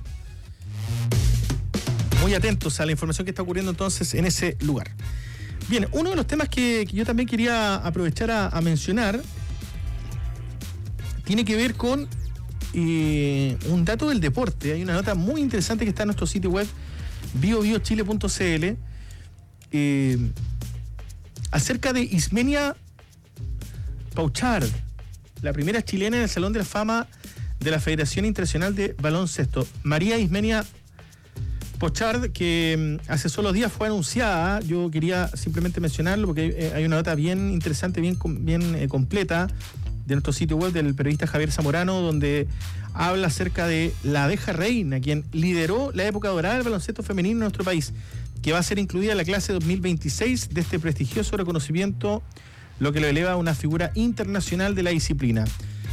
Muy atentos a la información que está ocurriendo entonces en ese lugar. Bien, uno de los temas que, que yo también quería aprovechar a, a mencionar tiene que ver con eh, un dato del deporte. Hay una nota muy interesante que está en nuestro sitio web bio bio chile punto c l eh, acerca de Ismenia Pauchard, la primera chilena en el Salón de la Fama de la Federación Internacional de Baloncesto. María Ismenia Pauchard, que hace solo días fue anunciada. Yo quería simplemente mencionarlo porque hay una nota bien interesante, bien, bien eh, completa de nuestro sitio web del periodista Javier Zamorano, donde habla acerca de la abeja reina, quien lideró la época dorada del baloncesto femenino en nuestro país, que va a ser incluida en la clase dos mil veintiséis de este prestigioso reconocimiento, lo que lo eleva a una figura internacional de la disciplina.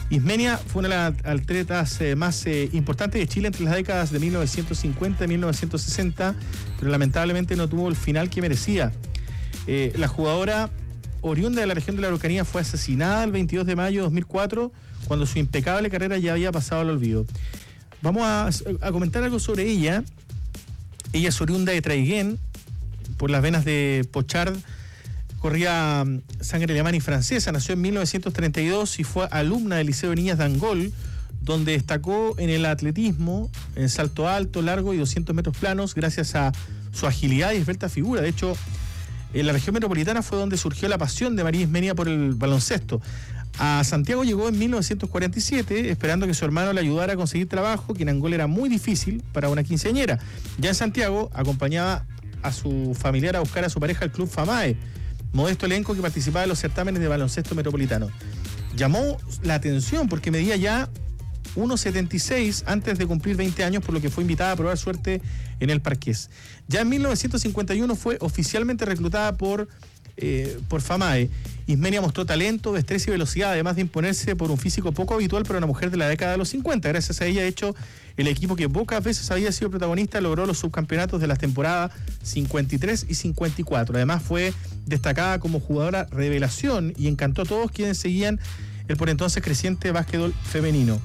Ismenia fue una de las atletas eh, más eh, importantes de Chile entre las décadas de mil novecientos cincuenta y mil novecientos sesenta, pero lamentablemente no tuvo el final que merecía. Eh, la jugadora oriunda de la región de la Araucanía fue asesinada el veintidós de mayo de dos mil cuatro, cuando su impecable carrera ya había pasado al olvido. Vamos a, a comentar algo sobre ella. Ella es oriunda de Traiguén, por las venas de Pochard corría sangre alemana y francesa. Nació en mil novecientos treinta y dos y fue alumna del Liceo de Niñas de Angol, donde destacó en el atletismo, en salto alto, largo y doscientos metros planos, gracias a su agilidad y esbelta figura. De hecho, en la región metropolitana fue donde surgió la pasión de María Ismenia por el baloncesto. A Santiago llegó en mil novecientos cuarenta y siete, esperando que su hermano le ayudara a conseguir trabajo, que en Angol era muy difícil para una quinceañera. Ya en Santiago acompañaba a su familiar a buscar a su pareja al Club Famae, modesto elenco que participaba en los certámenes de baloncesto metropolitano. Llamó la atención porque medía ya uno setenta y seis antes de cumplir veinte años, por lo que fue invitada a probar suerte en el Parqués. Ya en mil novecientos cincuenta y uno fue oficialmente reclutada por, eh, por Famae. Ismenia mostró talento, destreza y velocidad, además de imponerse por un físico poco habitual para una mujer de la década de los cincuenta. Gracias a ella, de hecho, el equipo que pocas veces había sido protagonista logró los subcampeonatos de las temporadas cincuenta y tres y cincuenta y cuatro. Además fue destacada como jugadora revelación y encantó a todos quienes seguían el por entonces creciente básquetbol femenino.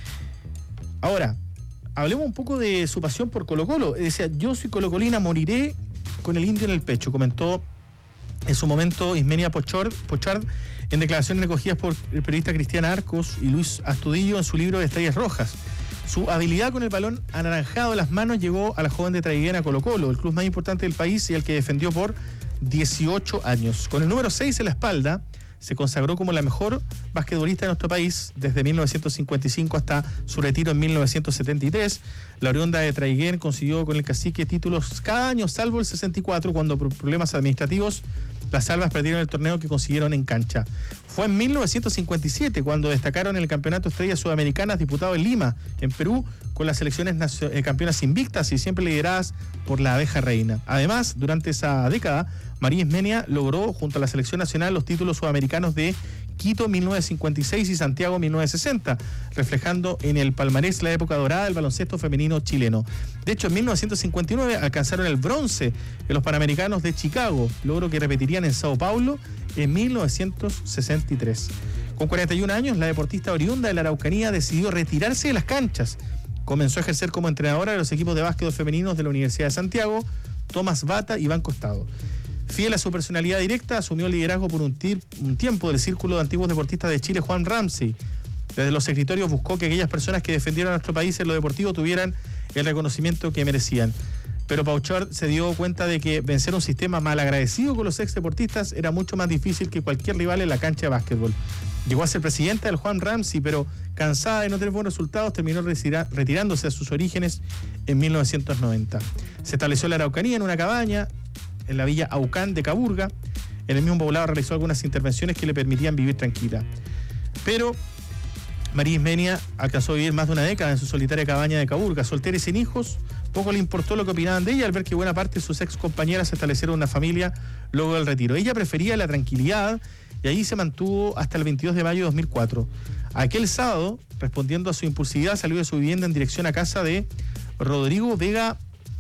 Ahora, hablemos un poco de su pasión por Colo-Colo. Decía, yo soy colocolina, moriré con el indio en el pecho, comentó en su momento Ismenia Pochard, Pochard en declaraciones recogidas por el periodista Cristian Arcos y Luis Astudillo en su libro de Estrellas Rojas. Su habilidad con el balón anaranjado en las manos llegó a la joven de Traiguén a Colo-Colo, el club más importante del país y el que defendió por dieciocho años. Con el número seis en la espalda, se consagró como la mejor basquetbolista de nuestro país desde mil novecientos cincuenta y cinco hasta su retiro en mil novecientos setenta y tres. La oriunda de Traiguén consiguió con el cacique títulos cada año, salvo el sesenta y cuatro, cuando por problemas administrativos las Albas perdieron el torneo que consiguieron en cancha. Fue en mil novecientos cincuenta y siete cuando destacaron en el Campeonato Estrellas Sudamericanas disputado en Lima, en Perú, con las selecciones nacio- eh, campeonas invictas y siempre lideradas por la abeja reina. Además, durante esa década, María Ismenia logró junto a la selección nacional los títulos sudamericanos de Quito mil novecientos cincuenta y seis y Santiago mil novecientos sesenta, reflejando en el palmarés la época dorada del baloncesto femenino chileno. De hecho, en mil novecientos cincuenta y nueve alcanzaron el bronce en los Panamericanos de Chicago, logro que repetirían en Sao Paulo en mil novecientos sesenta y tres. Con cuarenta y un años, la deportista oriunda de la Araucanía decidió retirarse de las canchas. Comenzó a ejercer como entrenadora de los equipos de básquetbol femeninos de la Universidad de Santiago, Tomás Bata y Iván Costado. Fiel a su personalidad directa, asumió el liderazgo por un, tir, un tiempo del Círculo de Antiguos Deportistas de Chile, Juan Ramsey. Desde los escritorios buscó que aquellas personas que defendieron a nuestro país en lo deportivo tuvieran el reconocimiento que merecían. Pero Pochard se dio cuenta de que vencer un sistema malagradecido con los ex deportistas era mucho más difícil que cualquier rival en la cancha de básquetbol. Llegó a ser presidenta del Juan Ramsey, pero cansada de no tener buenos resultados, terminó retira, retirándose a sus orígenes en mil novecientos noventa. Se estableció en la Araucanía en una cabaña en la villa Aucán de Caburga. En el mismo poblado realizó algunas intervenciones que le permitían vivir tranquila. Pero María Ismenia alcanzó a vivir más de una década en su solitaria cabaña de Caburga, soltera y sin hijos. Poco le importó lo que opinaban de ella al ver que buena parte de sus ex compañeras establecieron una familia luego del retiro. Ella prefería la tranquilidad y allí se mantuvo hasta el veintidós de mayo de dos mil cuatro. Aquel sábado, respondiendo a su impulsividad, salió de su vivienda en dirección a casa de Rodrigo Vega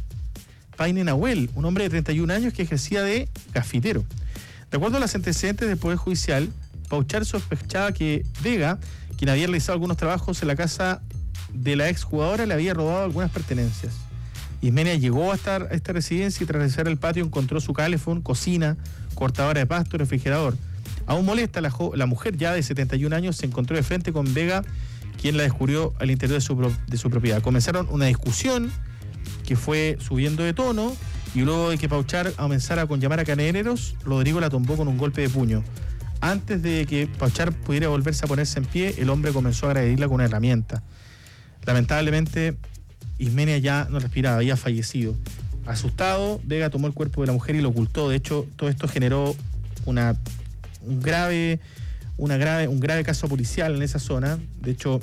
Paine Nahuel, un hombre de treinta y un años que ejercía de gafitero. De acuerdo a los antecedentes del Poder Judicial, Pochard sospechaba que Vega, quien había realizado algunos trabajos en la casa de la exjugadora, le había robado algunas pertenencias. Ismenia llegó hasta esta residencia y tras revisar el patio encontró su calefón, cocina, cortadora de pasto y refrigerador. Aún molesta, la, jo- la mujer ya de setenta y un años se encontró de frente con Vega, quien la descubrió al interior de su, pro- de su propiedad. Comenzaron una discusión que fue subiendo de tono y luego de que Pochard comenzara con llamar a carabineros, Rodrigo la tumbó con un golpe de puño. Antes de que Pochard pudiera volverse a ponerse en pie, el hombre comenzó a agredirla con una herramienta. Lamentablemente, Ismenia ya no respiraba, había fallecido. Asustado, Vega tomó el cuerpo de la mujer y lo ocultó. De hecho, todo esto generó una, un, grave, una grave, un grave caso policial en esa zona. De hecho,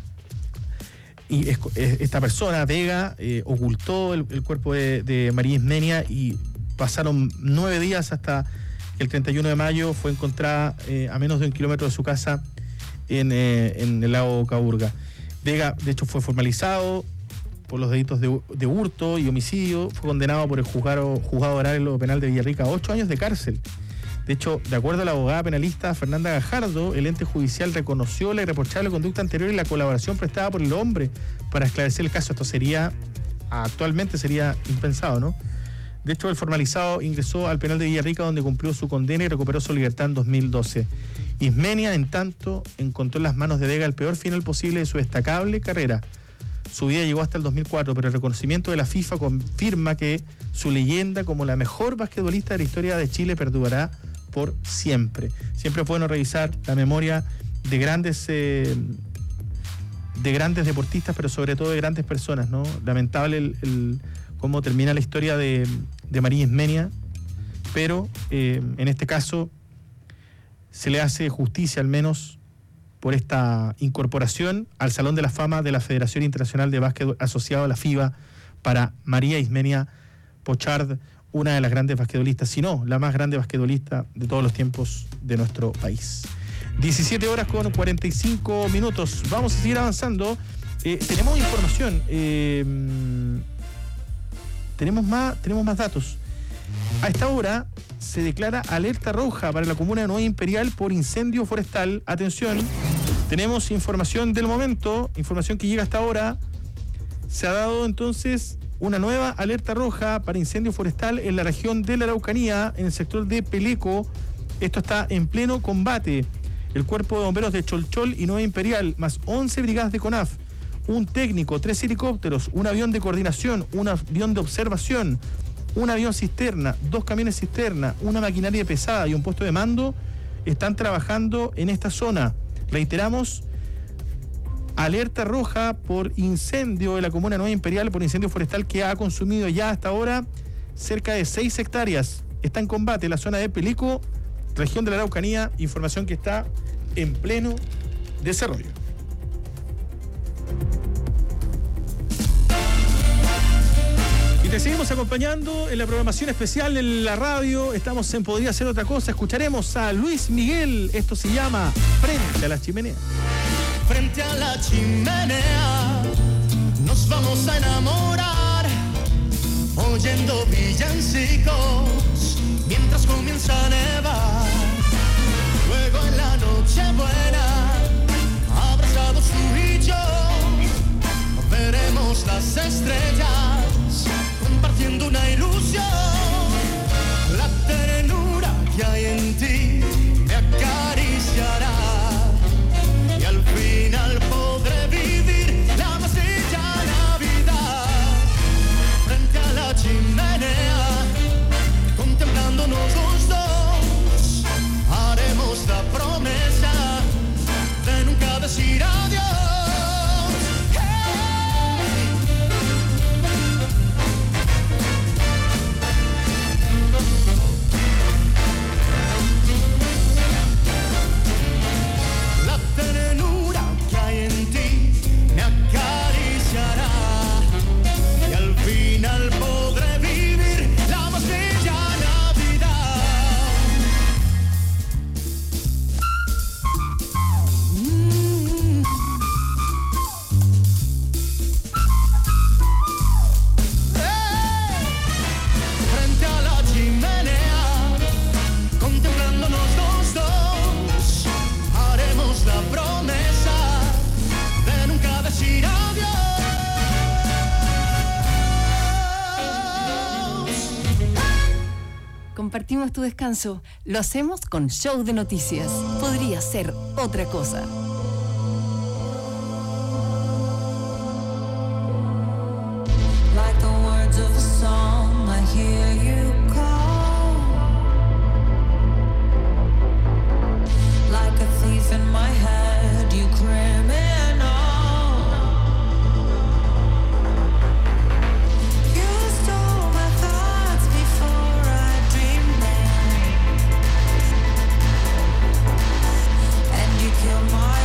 y es, es, esta persona, Vega, eh, ocultó el, el cuerpo de, de María Ismenia y pasaron nueve días hasta el treinta y uno de mayo fue encontrada eh, a menos de un kilómetro de su casa en, eh, en el lago Caburga. Vega, de hecho, fue formalizado por los delitos de, de hurto y homicidio. Fue condenado por el juzgado, juzgado oral penal de Villarrica a ocho años de cárcel. De hecho, de acuerdo a la abogada penalista Fernanda Gajardo, el ente judicial reconoció la irreprochable conducta anterior y la colaboración prestada por el hombre para esclarecer el caso. Esto sería, actualmente sería impensado, ¿no? De hecho, el formalizado ingresó al penal de Villarrica, donde cumplió su condena y recuperó su libertad en dos mil doce. Ismenia, en tanto, encontró en las manos de Vega el peor final posible de su destacable carrera. Su vida llegó hasta el dos mil cuatro, pero el reconocimiento de la FIFA confirma que su leyenda como la mejor basquetbolista de la historia de Chile perdurará por siempre. Siempre es bueno revisar la memoria de grandes eh, de grandes deportistas, pero sobre todo de grandes personas, ¿no? Lamentable el, el cómo termina la historia de, de María Ismenia, pero eh, en este caso se le hace justicia al menos por esta incorporación al Salón de la Fama de la Federación Internacional de Básquet asociado a la FIBA para María Ismenia Pochard, una de las grandes basquetbolistas, si no, la más grande basquetbolista de todos los tiempos de nuestro país. diecisiete horas con cuarenta y cinco minutos. Vamos a seguir avanzando. Eh, tenemos información. Eh, tenemos más, tenemos más datos. A esta hora se declara alerta roja para la comuna de Nueva Imperial por incendio forestal. Atención, tenemos información del momento, información que llega hasta ahora. Se ha dado entonces una nueva alerta roja para incendio forestal en la región de la Araucanía, en el sector de Peleco. Esto está en pleno combate. El Cuerpo de Bomberos de Cholchol y Nueva Imperial, más once brigadas de CONAF, un técnico, tres helicópteros, un avión de coordinación, un avión de observación, un avión cisterna, dos camiones cisterna, una maquinaria pesada y un puesto de mando están trabajando en esta zona. Reiteramos, alerta roja por incendio en la comuna Nueva Imperial, por incendio forestal que ha consumido ya hasta ahora cerca de seis hectáreas. Está en combate la zona de Peleco, región de la Araucanía, información que está en pleno desarrollo. Y te seguimos acompañando en la programación especial en la radio. Estamos en Podría Ser Otra Cosa. Escucharemos a Luis Miguel. Esto se llama Frente a la Chimenea. Frente a la chimenea nos vamos a enamorar, oyendo villancicos mientras comienza a nevar. Luego en la noche buena, abrazados tú y yo, veremos las estrellas compartiendo una ilusión. La ternura que hay en ti me acariciará y al final podré vivir la más bella Navidad. Frente a la chimenea, contemplándonos los dos, haremos la promesa de nunca decir adiós. La ternura que hay en ti me acariciará y al final podré vivir la más bella Navidad. Mm. Hey. Frente a la chimenea, contemplándonos los dos, haremos la promesa de nunca decir adiós. Compartimos tu descanso. Lo hacemos con Show de Noticias. Podría ser otra cosa. Like the words of a song, I hear you call. Like a thief in my head, you criminal. You stole my thoughts before I dreamed them, and you killed my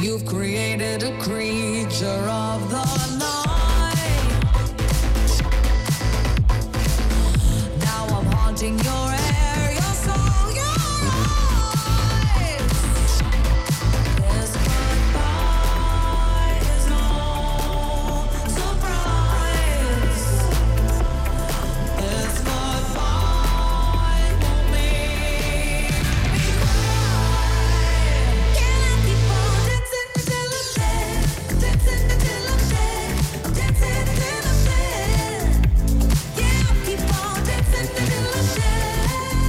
You've created a creature of the night. Now I'm haunting your air, your soul, your eyes. This goodbye is no surprise. This goodbye won't make me cry. Can I keep on dancing until I'm dead? Dancing until I'm dead. Dancing until I'm dead. Yeah, I'll keep on dancing until I'm dead.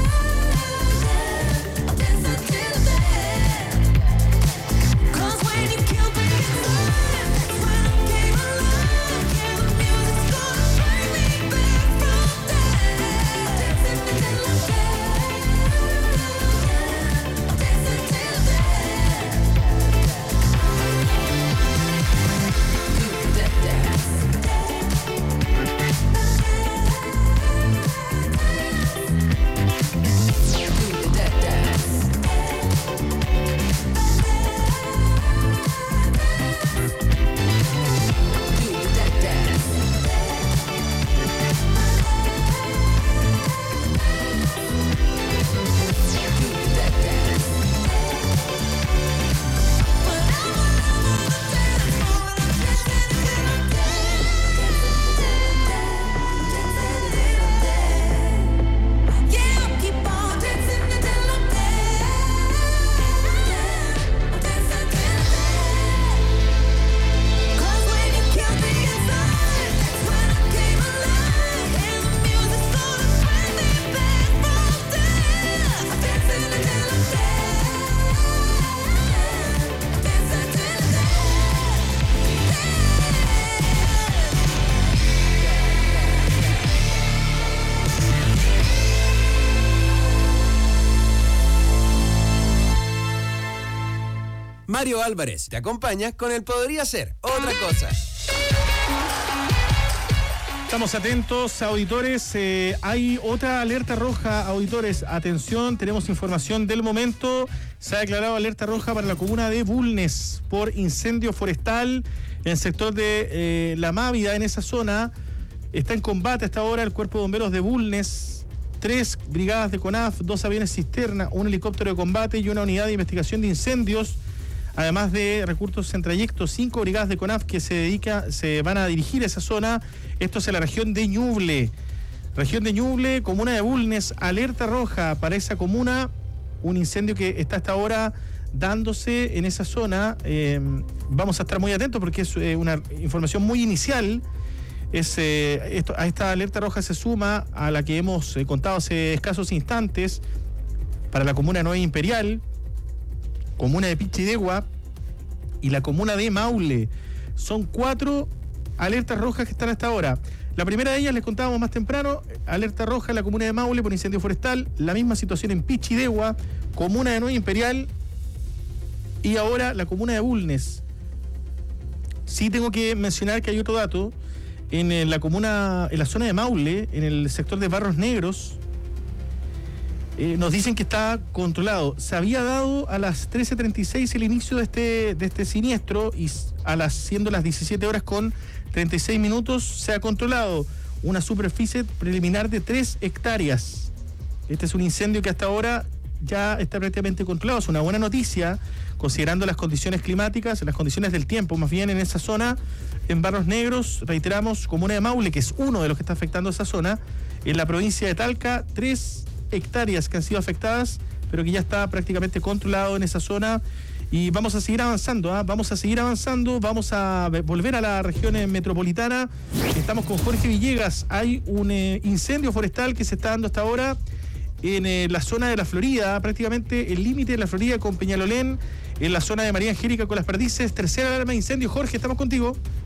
Dance until I'm dead. 'Cause when you killed me inside, that's when I came alive. Yeah, the music's gonna bring me back from dead. Dancing until I'm dead. Dance until I'm dead. Do that dance. Do that dance. Do that dance. Do that dance. Yeah, I'll keep on dancing until I'm dead. Dance until I'm dead. 'Cause when you killed me inside, that's when I came alive. And the music's gonna bring me back from death. Dancing until I'm dead. Dance until I'm Mario Álvarez te acompaña con el Podría Ser Otra Cosa. Estamos atentos, auditores. Eh, hay otra alerta roja, auditores. Atención, tenemos información del momento. Se ha declarado alerta roja para la comuna de Bulnes por incendio forestal en el sector de eh, La Mávida, en esa zona. Está en combate hasta ahora el Cuerpo de Bomberos de Bulnes. Tres brigadas de CONAF, dos aviones cisterna, un helicóptero de combate y una unidad de investigación de incendios. Además de recursos en trayecto, cinco brigadas de CONAF que se dedica, se van a dirigir a esa zona. Esto es en la región de Ñuble. Región de Ñuble, comuna de Bulnes, alerta roja para esa comuna. Un incendio que está hasta ahora dándose en esa zona. Eh, vamos a estar muy atentos porque es eh, una información muy inicial. Es, eh, esto, a esta alerta roja se suma a la que hemos eh, contado hace escasos instantes para la comuna de Nueva Imperial, comuna de Pichidegua y la comuna de Maule. Son cuatro alertas rojas que están hasta ahora. La primera de ellas les contábamos más temprano, alerta roja en la comuna de Maule por incendio forestal, la misma situación en Pichidegua, comuna de Nueva Imperial y ahora la comuna de Bulnes. Sí tengo que mencionar que hay otro dato, en la comuna, en la zona de Maule, en el sector de Barros Negros, Eh, nos dicen que está controlado. Se había dado a las trece treinta y seis el inicio de este, de este siniestro y a las, siendo las diecisiete horas con treinta y seis minutos se ha controlado una superficie preliminar de tres hectáreas. Este es un incendio que hasta ahora ya está prácticamente controlado. Es una buena noticia considerando las condiciones climáticas, las condiciones del tiempo, más bien en esa zona, en Barros Negros, reiteramos, comuna de Maule, que es uno de los que está afectando esa zona, en la provincia de Talca, tres hectáreas que han sido afectadas, pero que ya está prácticamente controlado en esa zona. Y vamos a seguir avanzando, ¿eh? vamos a seguir avanzando, vamos a volver a la región metropolitana. Estamos con Jorge Villegas. Hay un eh, incendio forestal que se está dando hasta ahora en eh, la zona de la Florida, prácticamente el límite de la Florida con Peñalolén, en la zona de María Angélica con Las Perdices. Tercera alarma de incendio. Jorge, estamos contigo.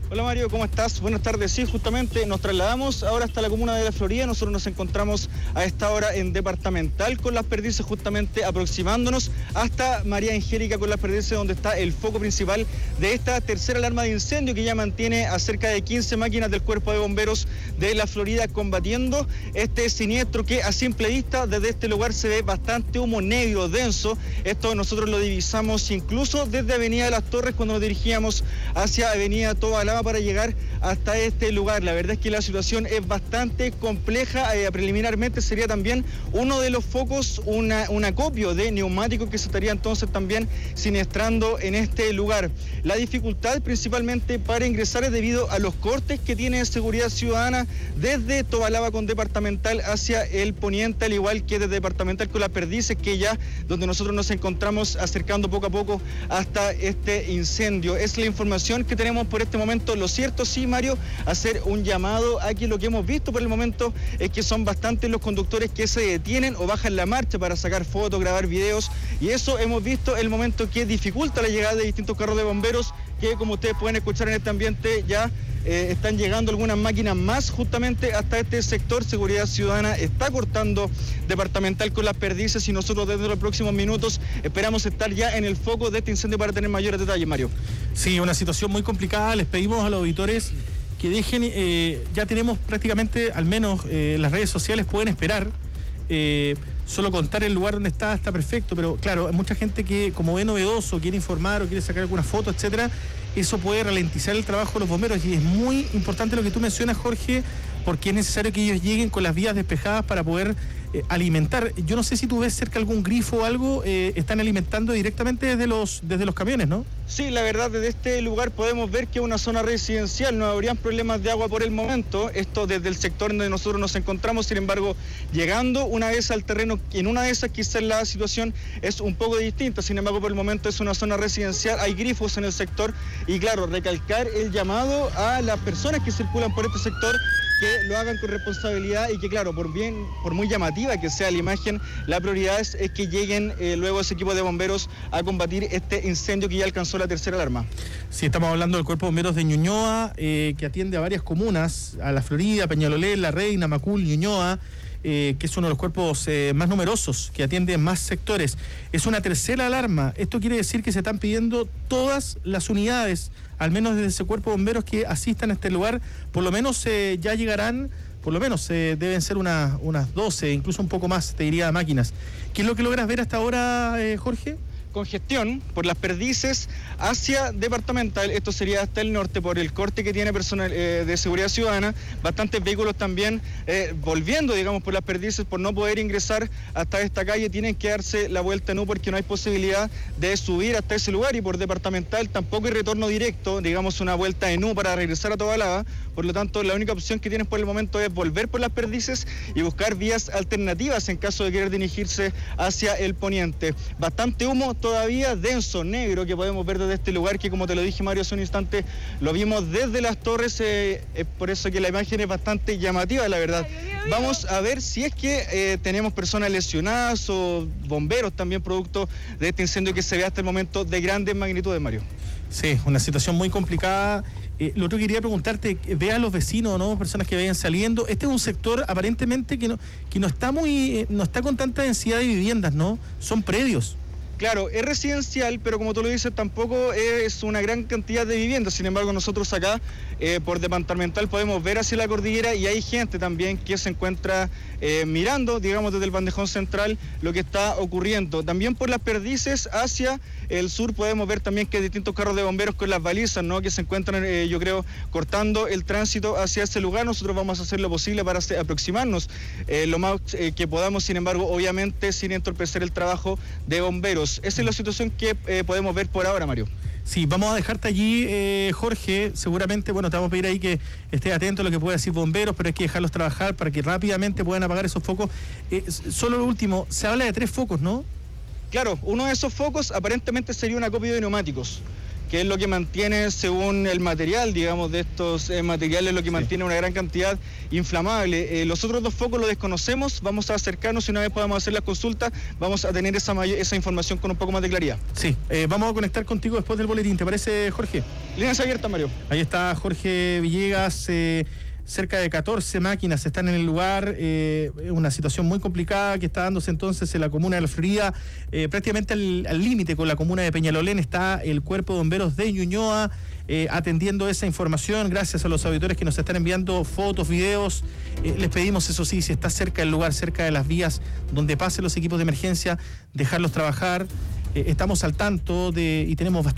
Hola Mario, ¿cómo estás? Buenas tardes. Sí, justamente nos trasladamos ahora hasta la comuna de La Florida. Nosotros nos encontramos a esta hora en Departamental con Las Perdices, justamente aproximándonos hasta María Angélica con Las Perdices, donde está el foco principal de esta tercera alarma de incendio que ya mantiene a cerca de quince máquinas del Cuerpo de Bomberos de La Florida combatiendo este siniestro que a simple vista desde este lugar se ve bastante humo negro, denso. Esto nosotros lo divisamos incluso desde Avenida de las Torres cuando nos dirigíamos hacia Avenida Tobalaba para llegar hasta este lugar. La verdad es que la situación es bastante compleja. Eh, preliminarmente sería también uno de los focos, una, un acopio de neumáticos que se estaría entonces también siniestrando en este lugar. La dificultad principalmente para ingresar es debido a los cortes que tiene Seguridad Ciudadana desde Tobalaba con Departamental hacia el poniente, al igual que desde Departamental con Las Perdices, que ya donde nosotros nos encontramos acercando poco a poco hasta este incendio. Es la información que tenemos por este momento. Lo cierto, sí, Mario, hacer un llamado a que lo que hemos visto por el momento es que son bastantes los conductores que se detienen o bajan la marcha para sacar fotos, grabar videos, y eso hemos visto el momento que dificulta la llegada de distintos carros de bomberos que, como ustedes pueden escuchar en este ambiente, ya Eh, están llegando algunas máquinas más justamente hasta este sector. Seguridad Ciudadana está cortando Departamental con Las Perdices y nosotros desde los próximos minutos esperamos estar ya en el foco de este incendio para tener mayores detalles, Mario. Sí, una situación muy complicada. Les pedimos a los auditores que dejen, eh, ya tenemos prácticamente, al menos eh, las redes sociales pueden esperar. Eh, solo contar el lugar donde está está perfecto, pero claro, hay mucha gente que como ve novedoso, quiere informar o quiere sacar alguna foto, etcétera. Eso puede ralentizar el trabajo de los bomberos y es muy importante lo que tú mencionas, Jorge, porque es necesario que ellos lleguen con las vías despejadas para poder eh, alimentar. Yo no sé si tú ves cerca algún grifo o algo, eh, están alimentando directamente desde los desde los camiones, ¿no? Sí, la verdad, desde este lugar podemos ver que es una zona residencial, no habrían problemas de agua por el momento, esto desde el sector donde nosotros nos encontramos. Sin embargo, llegando una vez al terreno, en una de esas quizás la situación es un poco distinta. Sin embargo, por el momento es una zona residencial, hay grifos en el sector y claro, recalcar el llamado a las personas que circulan por este sector que lo hagan con responsabilidad y que claro, por bien, por muy llamativa que sea la imagen, la prioridad es, es que lleguen eh, luego ese equipo de bomberos a combatir este incendio que ya alcanzó la tercera alarma. Sí, estamos hablando del Cuerpo de Bomberos de Ñuñoa, eh, que atiende a varias comunas, a La Florida, Peñalolén, La Reina, Macul, Ñuñoa, eh, que es uno de los cuerpos eh, más numerosos, que atiende más sectores. Es una tercera alarma. Esto quiere decir que se están pidiendo todas las unidades, al menos desde ese Cuerpo de Bomberos, que asistan a este lugar. Por lo menos eh, ya llegarán, por lo menos eh, deben ser una, unas doce, incluso un poco más, te diría, máquinas. ¿Qué es lo que logras ver hasta ahora, eh, Jorge? Congestión por Las Perdices hacia Departamental, esto sería hasta el norte por el corte que tiene personal eh, de Seguridad Ciudadana, bastantes vehículos también eh, volviendo, digamos, por Las Perdices por no poder ingresar hasta esta calle, tienen que darse la vuelta en U porque no hay posibilidad de subir hasta ese lugar, y por Departamental tampoco hay retorno directo, digamos una vuelta en U para regresar a Tobalaba. Por lo tanto, la única opción que tienen por el momento es volver por Las Perdices y buscar vías alternativas en caso de querer dirigirse hacia el poniente. Bastante humo todavía, denso, negro, que podemos ver desde este lugar, que como te lo dije, Mario, hace un instante lo vimos desde las torres, eh, es por eso que la imagen es bastante llamativa, la verdad. Vamos a ver si es que eh, tenemos personas lesionadas o bomberos también producto de este incendio que se ve hasta el momento de grandes magnitudes, Mario. Sí, una situación muy complicada. Eh, lo otro que quería preguntarte, ve a los vecinos, ¿no? Personas que vayan saliendo. Este es un sector aparentemente que no, que no está muy, eh, no está con tanta densidad de viviendas, ¿no? Son predios. Claro, es residencial, pero como tú lo dices, tampoco es una gran cantidad de viviendas. Sin embargo, nosotros acá, eh, por Departamental, podemos ver hacia la cordillera y hay gente también que se encuentra eh, mirando, digamos, desde el bandejón central lo que está ocurriendo. También por Las Perdices hacia el sur podemos ver también que hay distintos carros de bomberos con las balizas, ¿no? Que se encuentran, eh, yo creo, cortando el tránsito hacia ese lugar. Nosotros vamos a hacer lo posible para hacer, aproximarnos eh, lo más eh, que podamos, sin embargo, obviamente sin entorpecer el trabajo de bomberos. Esa es la situación que eh, podemos ver por ahora, Mario. Sí, vamos a dejarte allí, eh, Jorge. Seguramente, bueno, te vamos a pedir ahí que estés atento a lo que pueda decir bomberos, pero hay que dejarlos trabajar para que rápidamente puedan apagar esos focos. Eh, solo lo último, se habla de tres focos, ¿no? Claro, uno de esos focos aparentemente sería un acopio de neumáticos, que es lo que mantiene, según el material, digamos, de estos eh, materiales, lo que mantiene una gran cantidad inflamable. Eh, los otros dos focos lo desconocemos, vamos a acercarnos y una vez podamos hacer las consultas, vamos a tener esa, may- esa información con un poco más de claridad. Sí, eh, vamos a conectar contigo después del boletín, ¿te parece, Jorge? Líneas abiertas, Mario. Ahí está Jorge Villegas. eh, Cerca de catorce máquinas están en el lugar, eh, una situación muy complicada que está dándose entonces en la comuna de La Florida, eh, prácticamente al al límite con la comuna de Peñalolén está el Cuerpo de Bomberos de Ñuñoa eh, atendiendo esa información. Gracias a los auditores que nos están enviando fotos, videos. Eh, les pedimos, eso sí, si está cerca del lugar, cerca de las vías donde pasen los equipos de emergencia, dejarlos trabajar. Eh, estamos al tanto de y tenemos bastante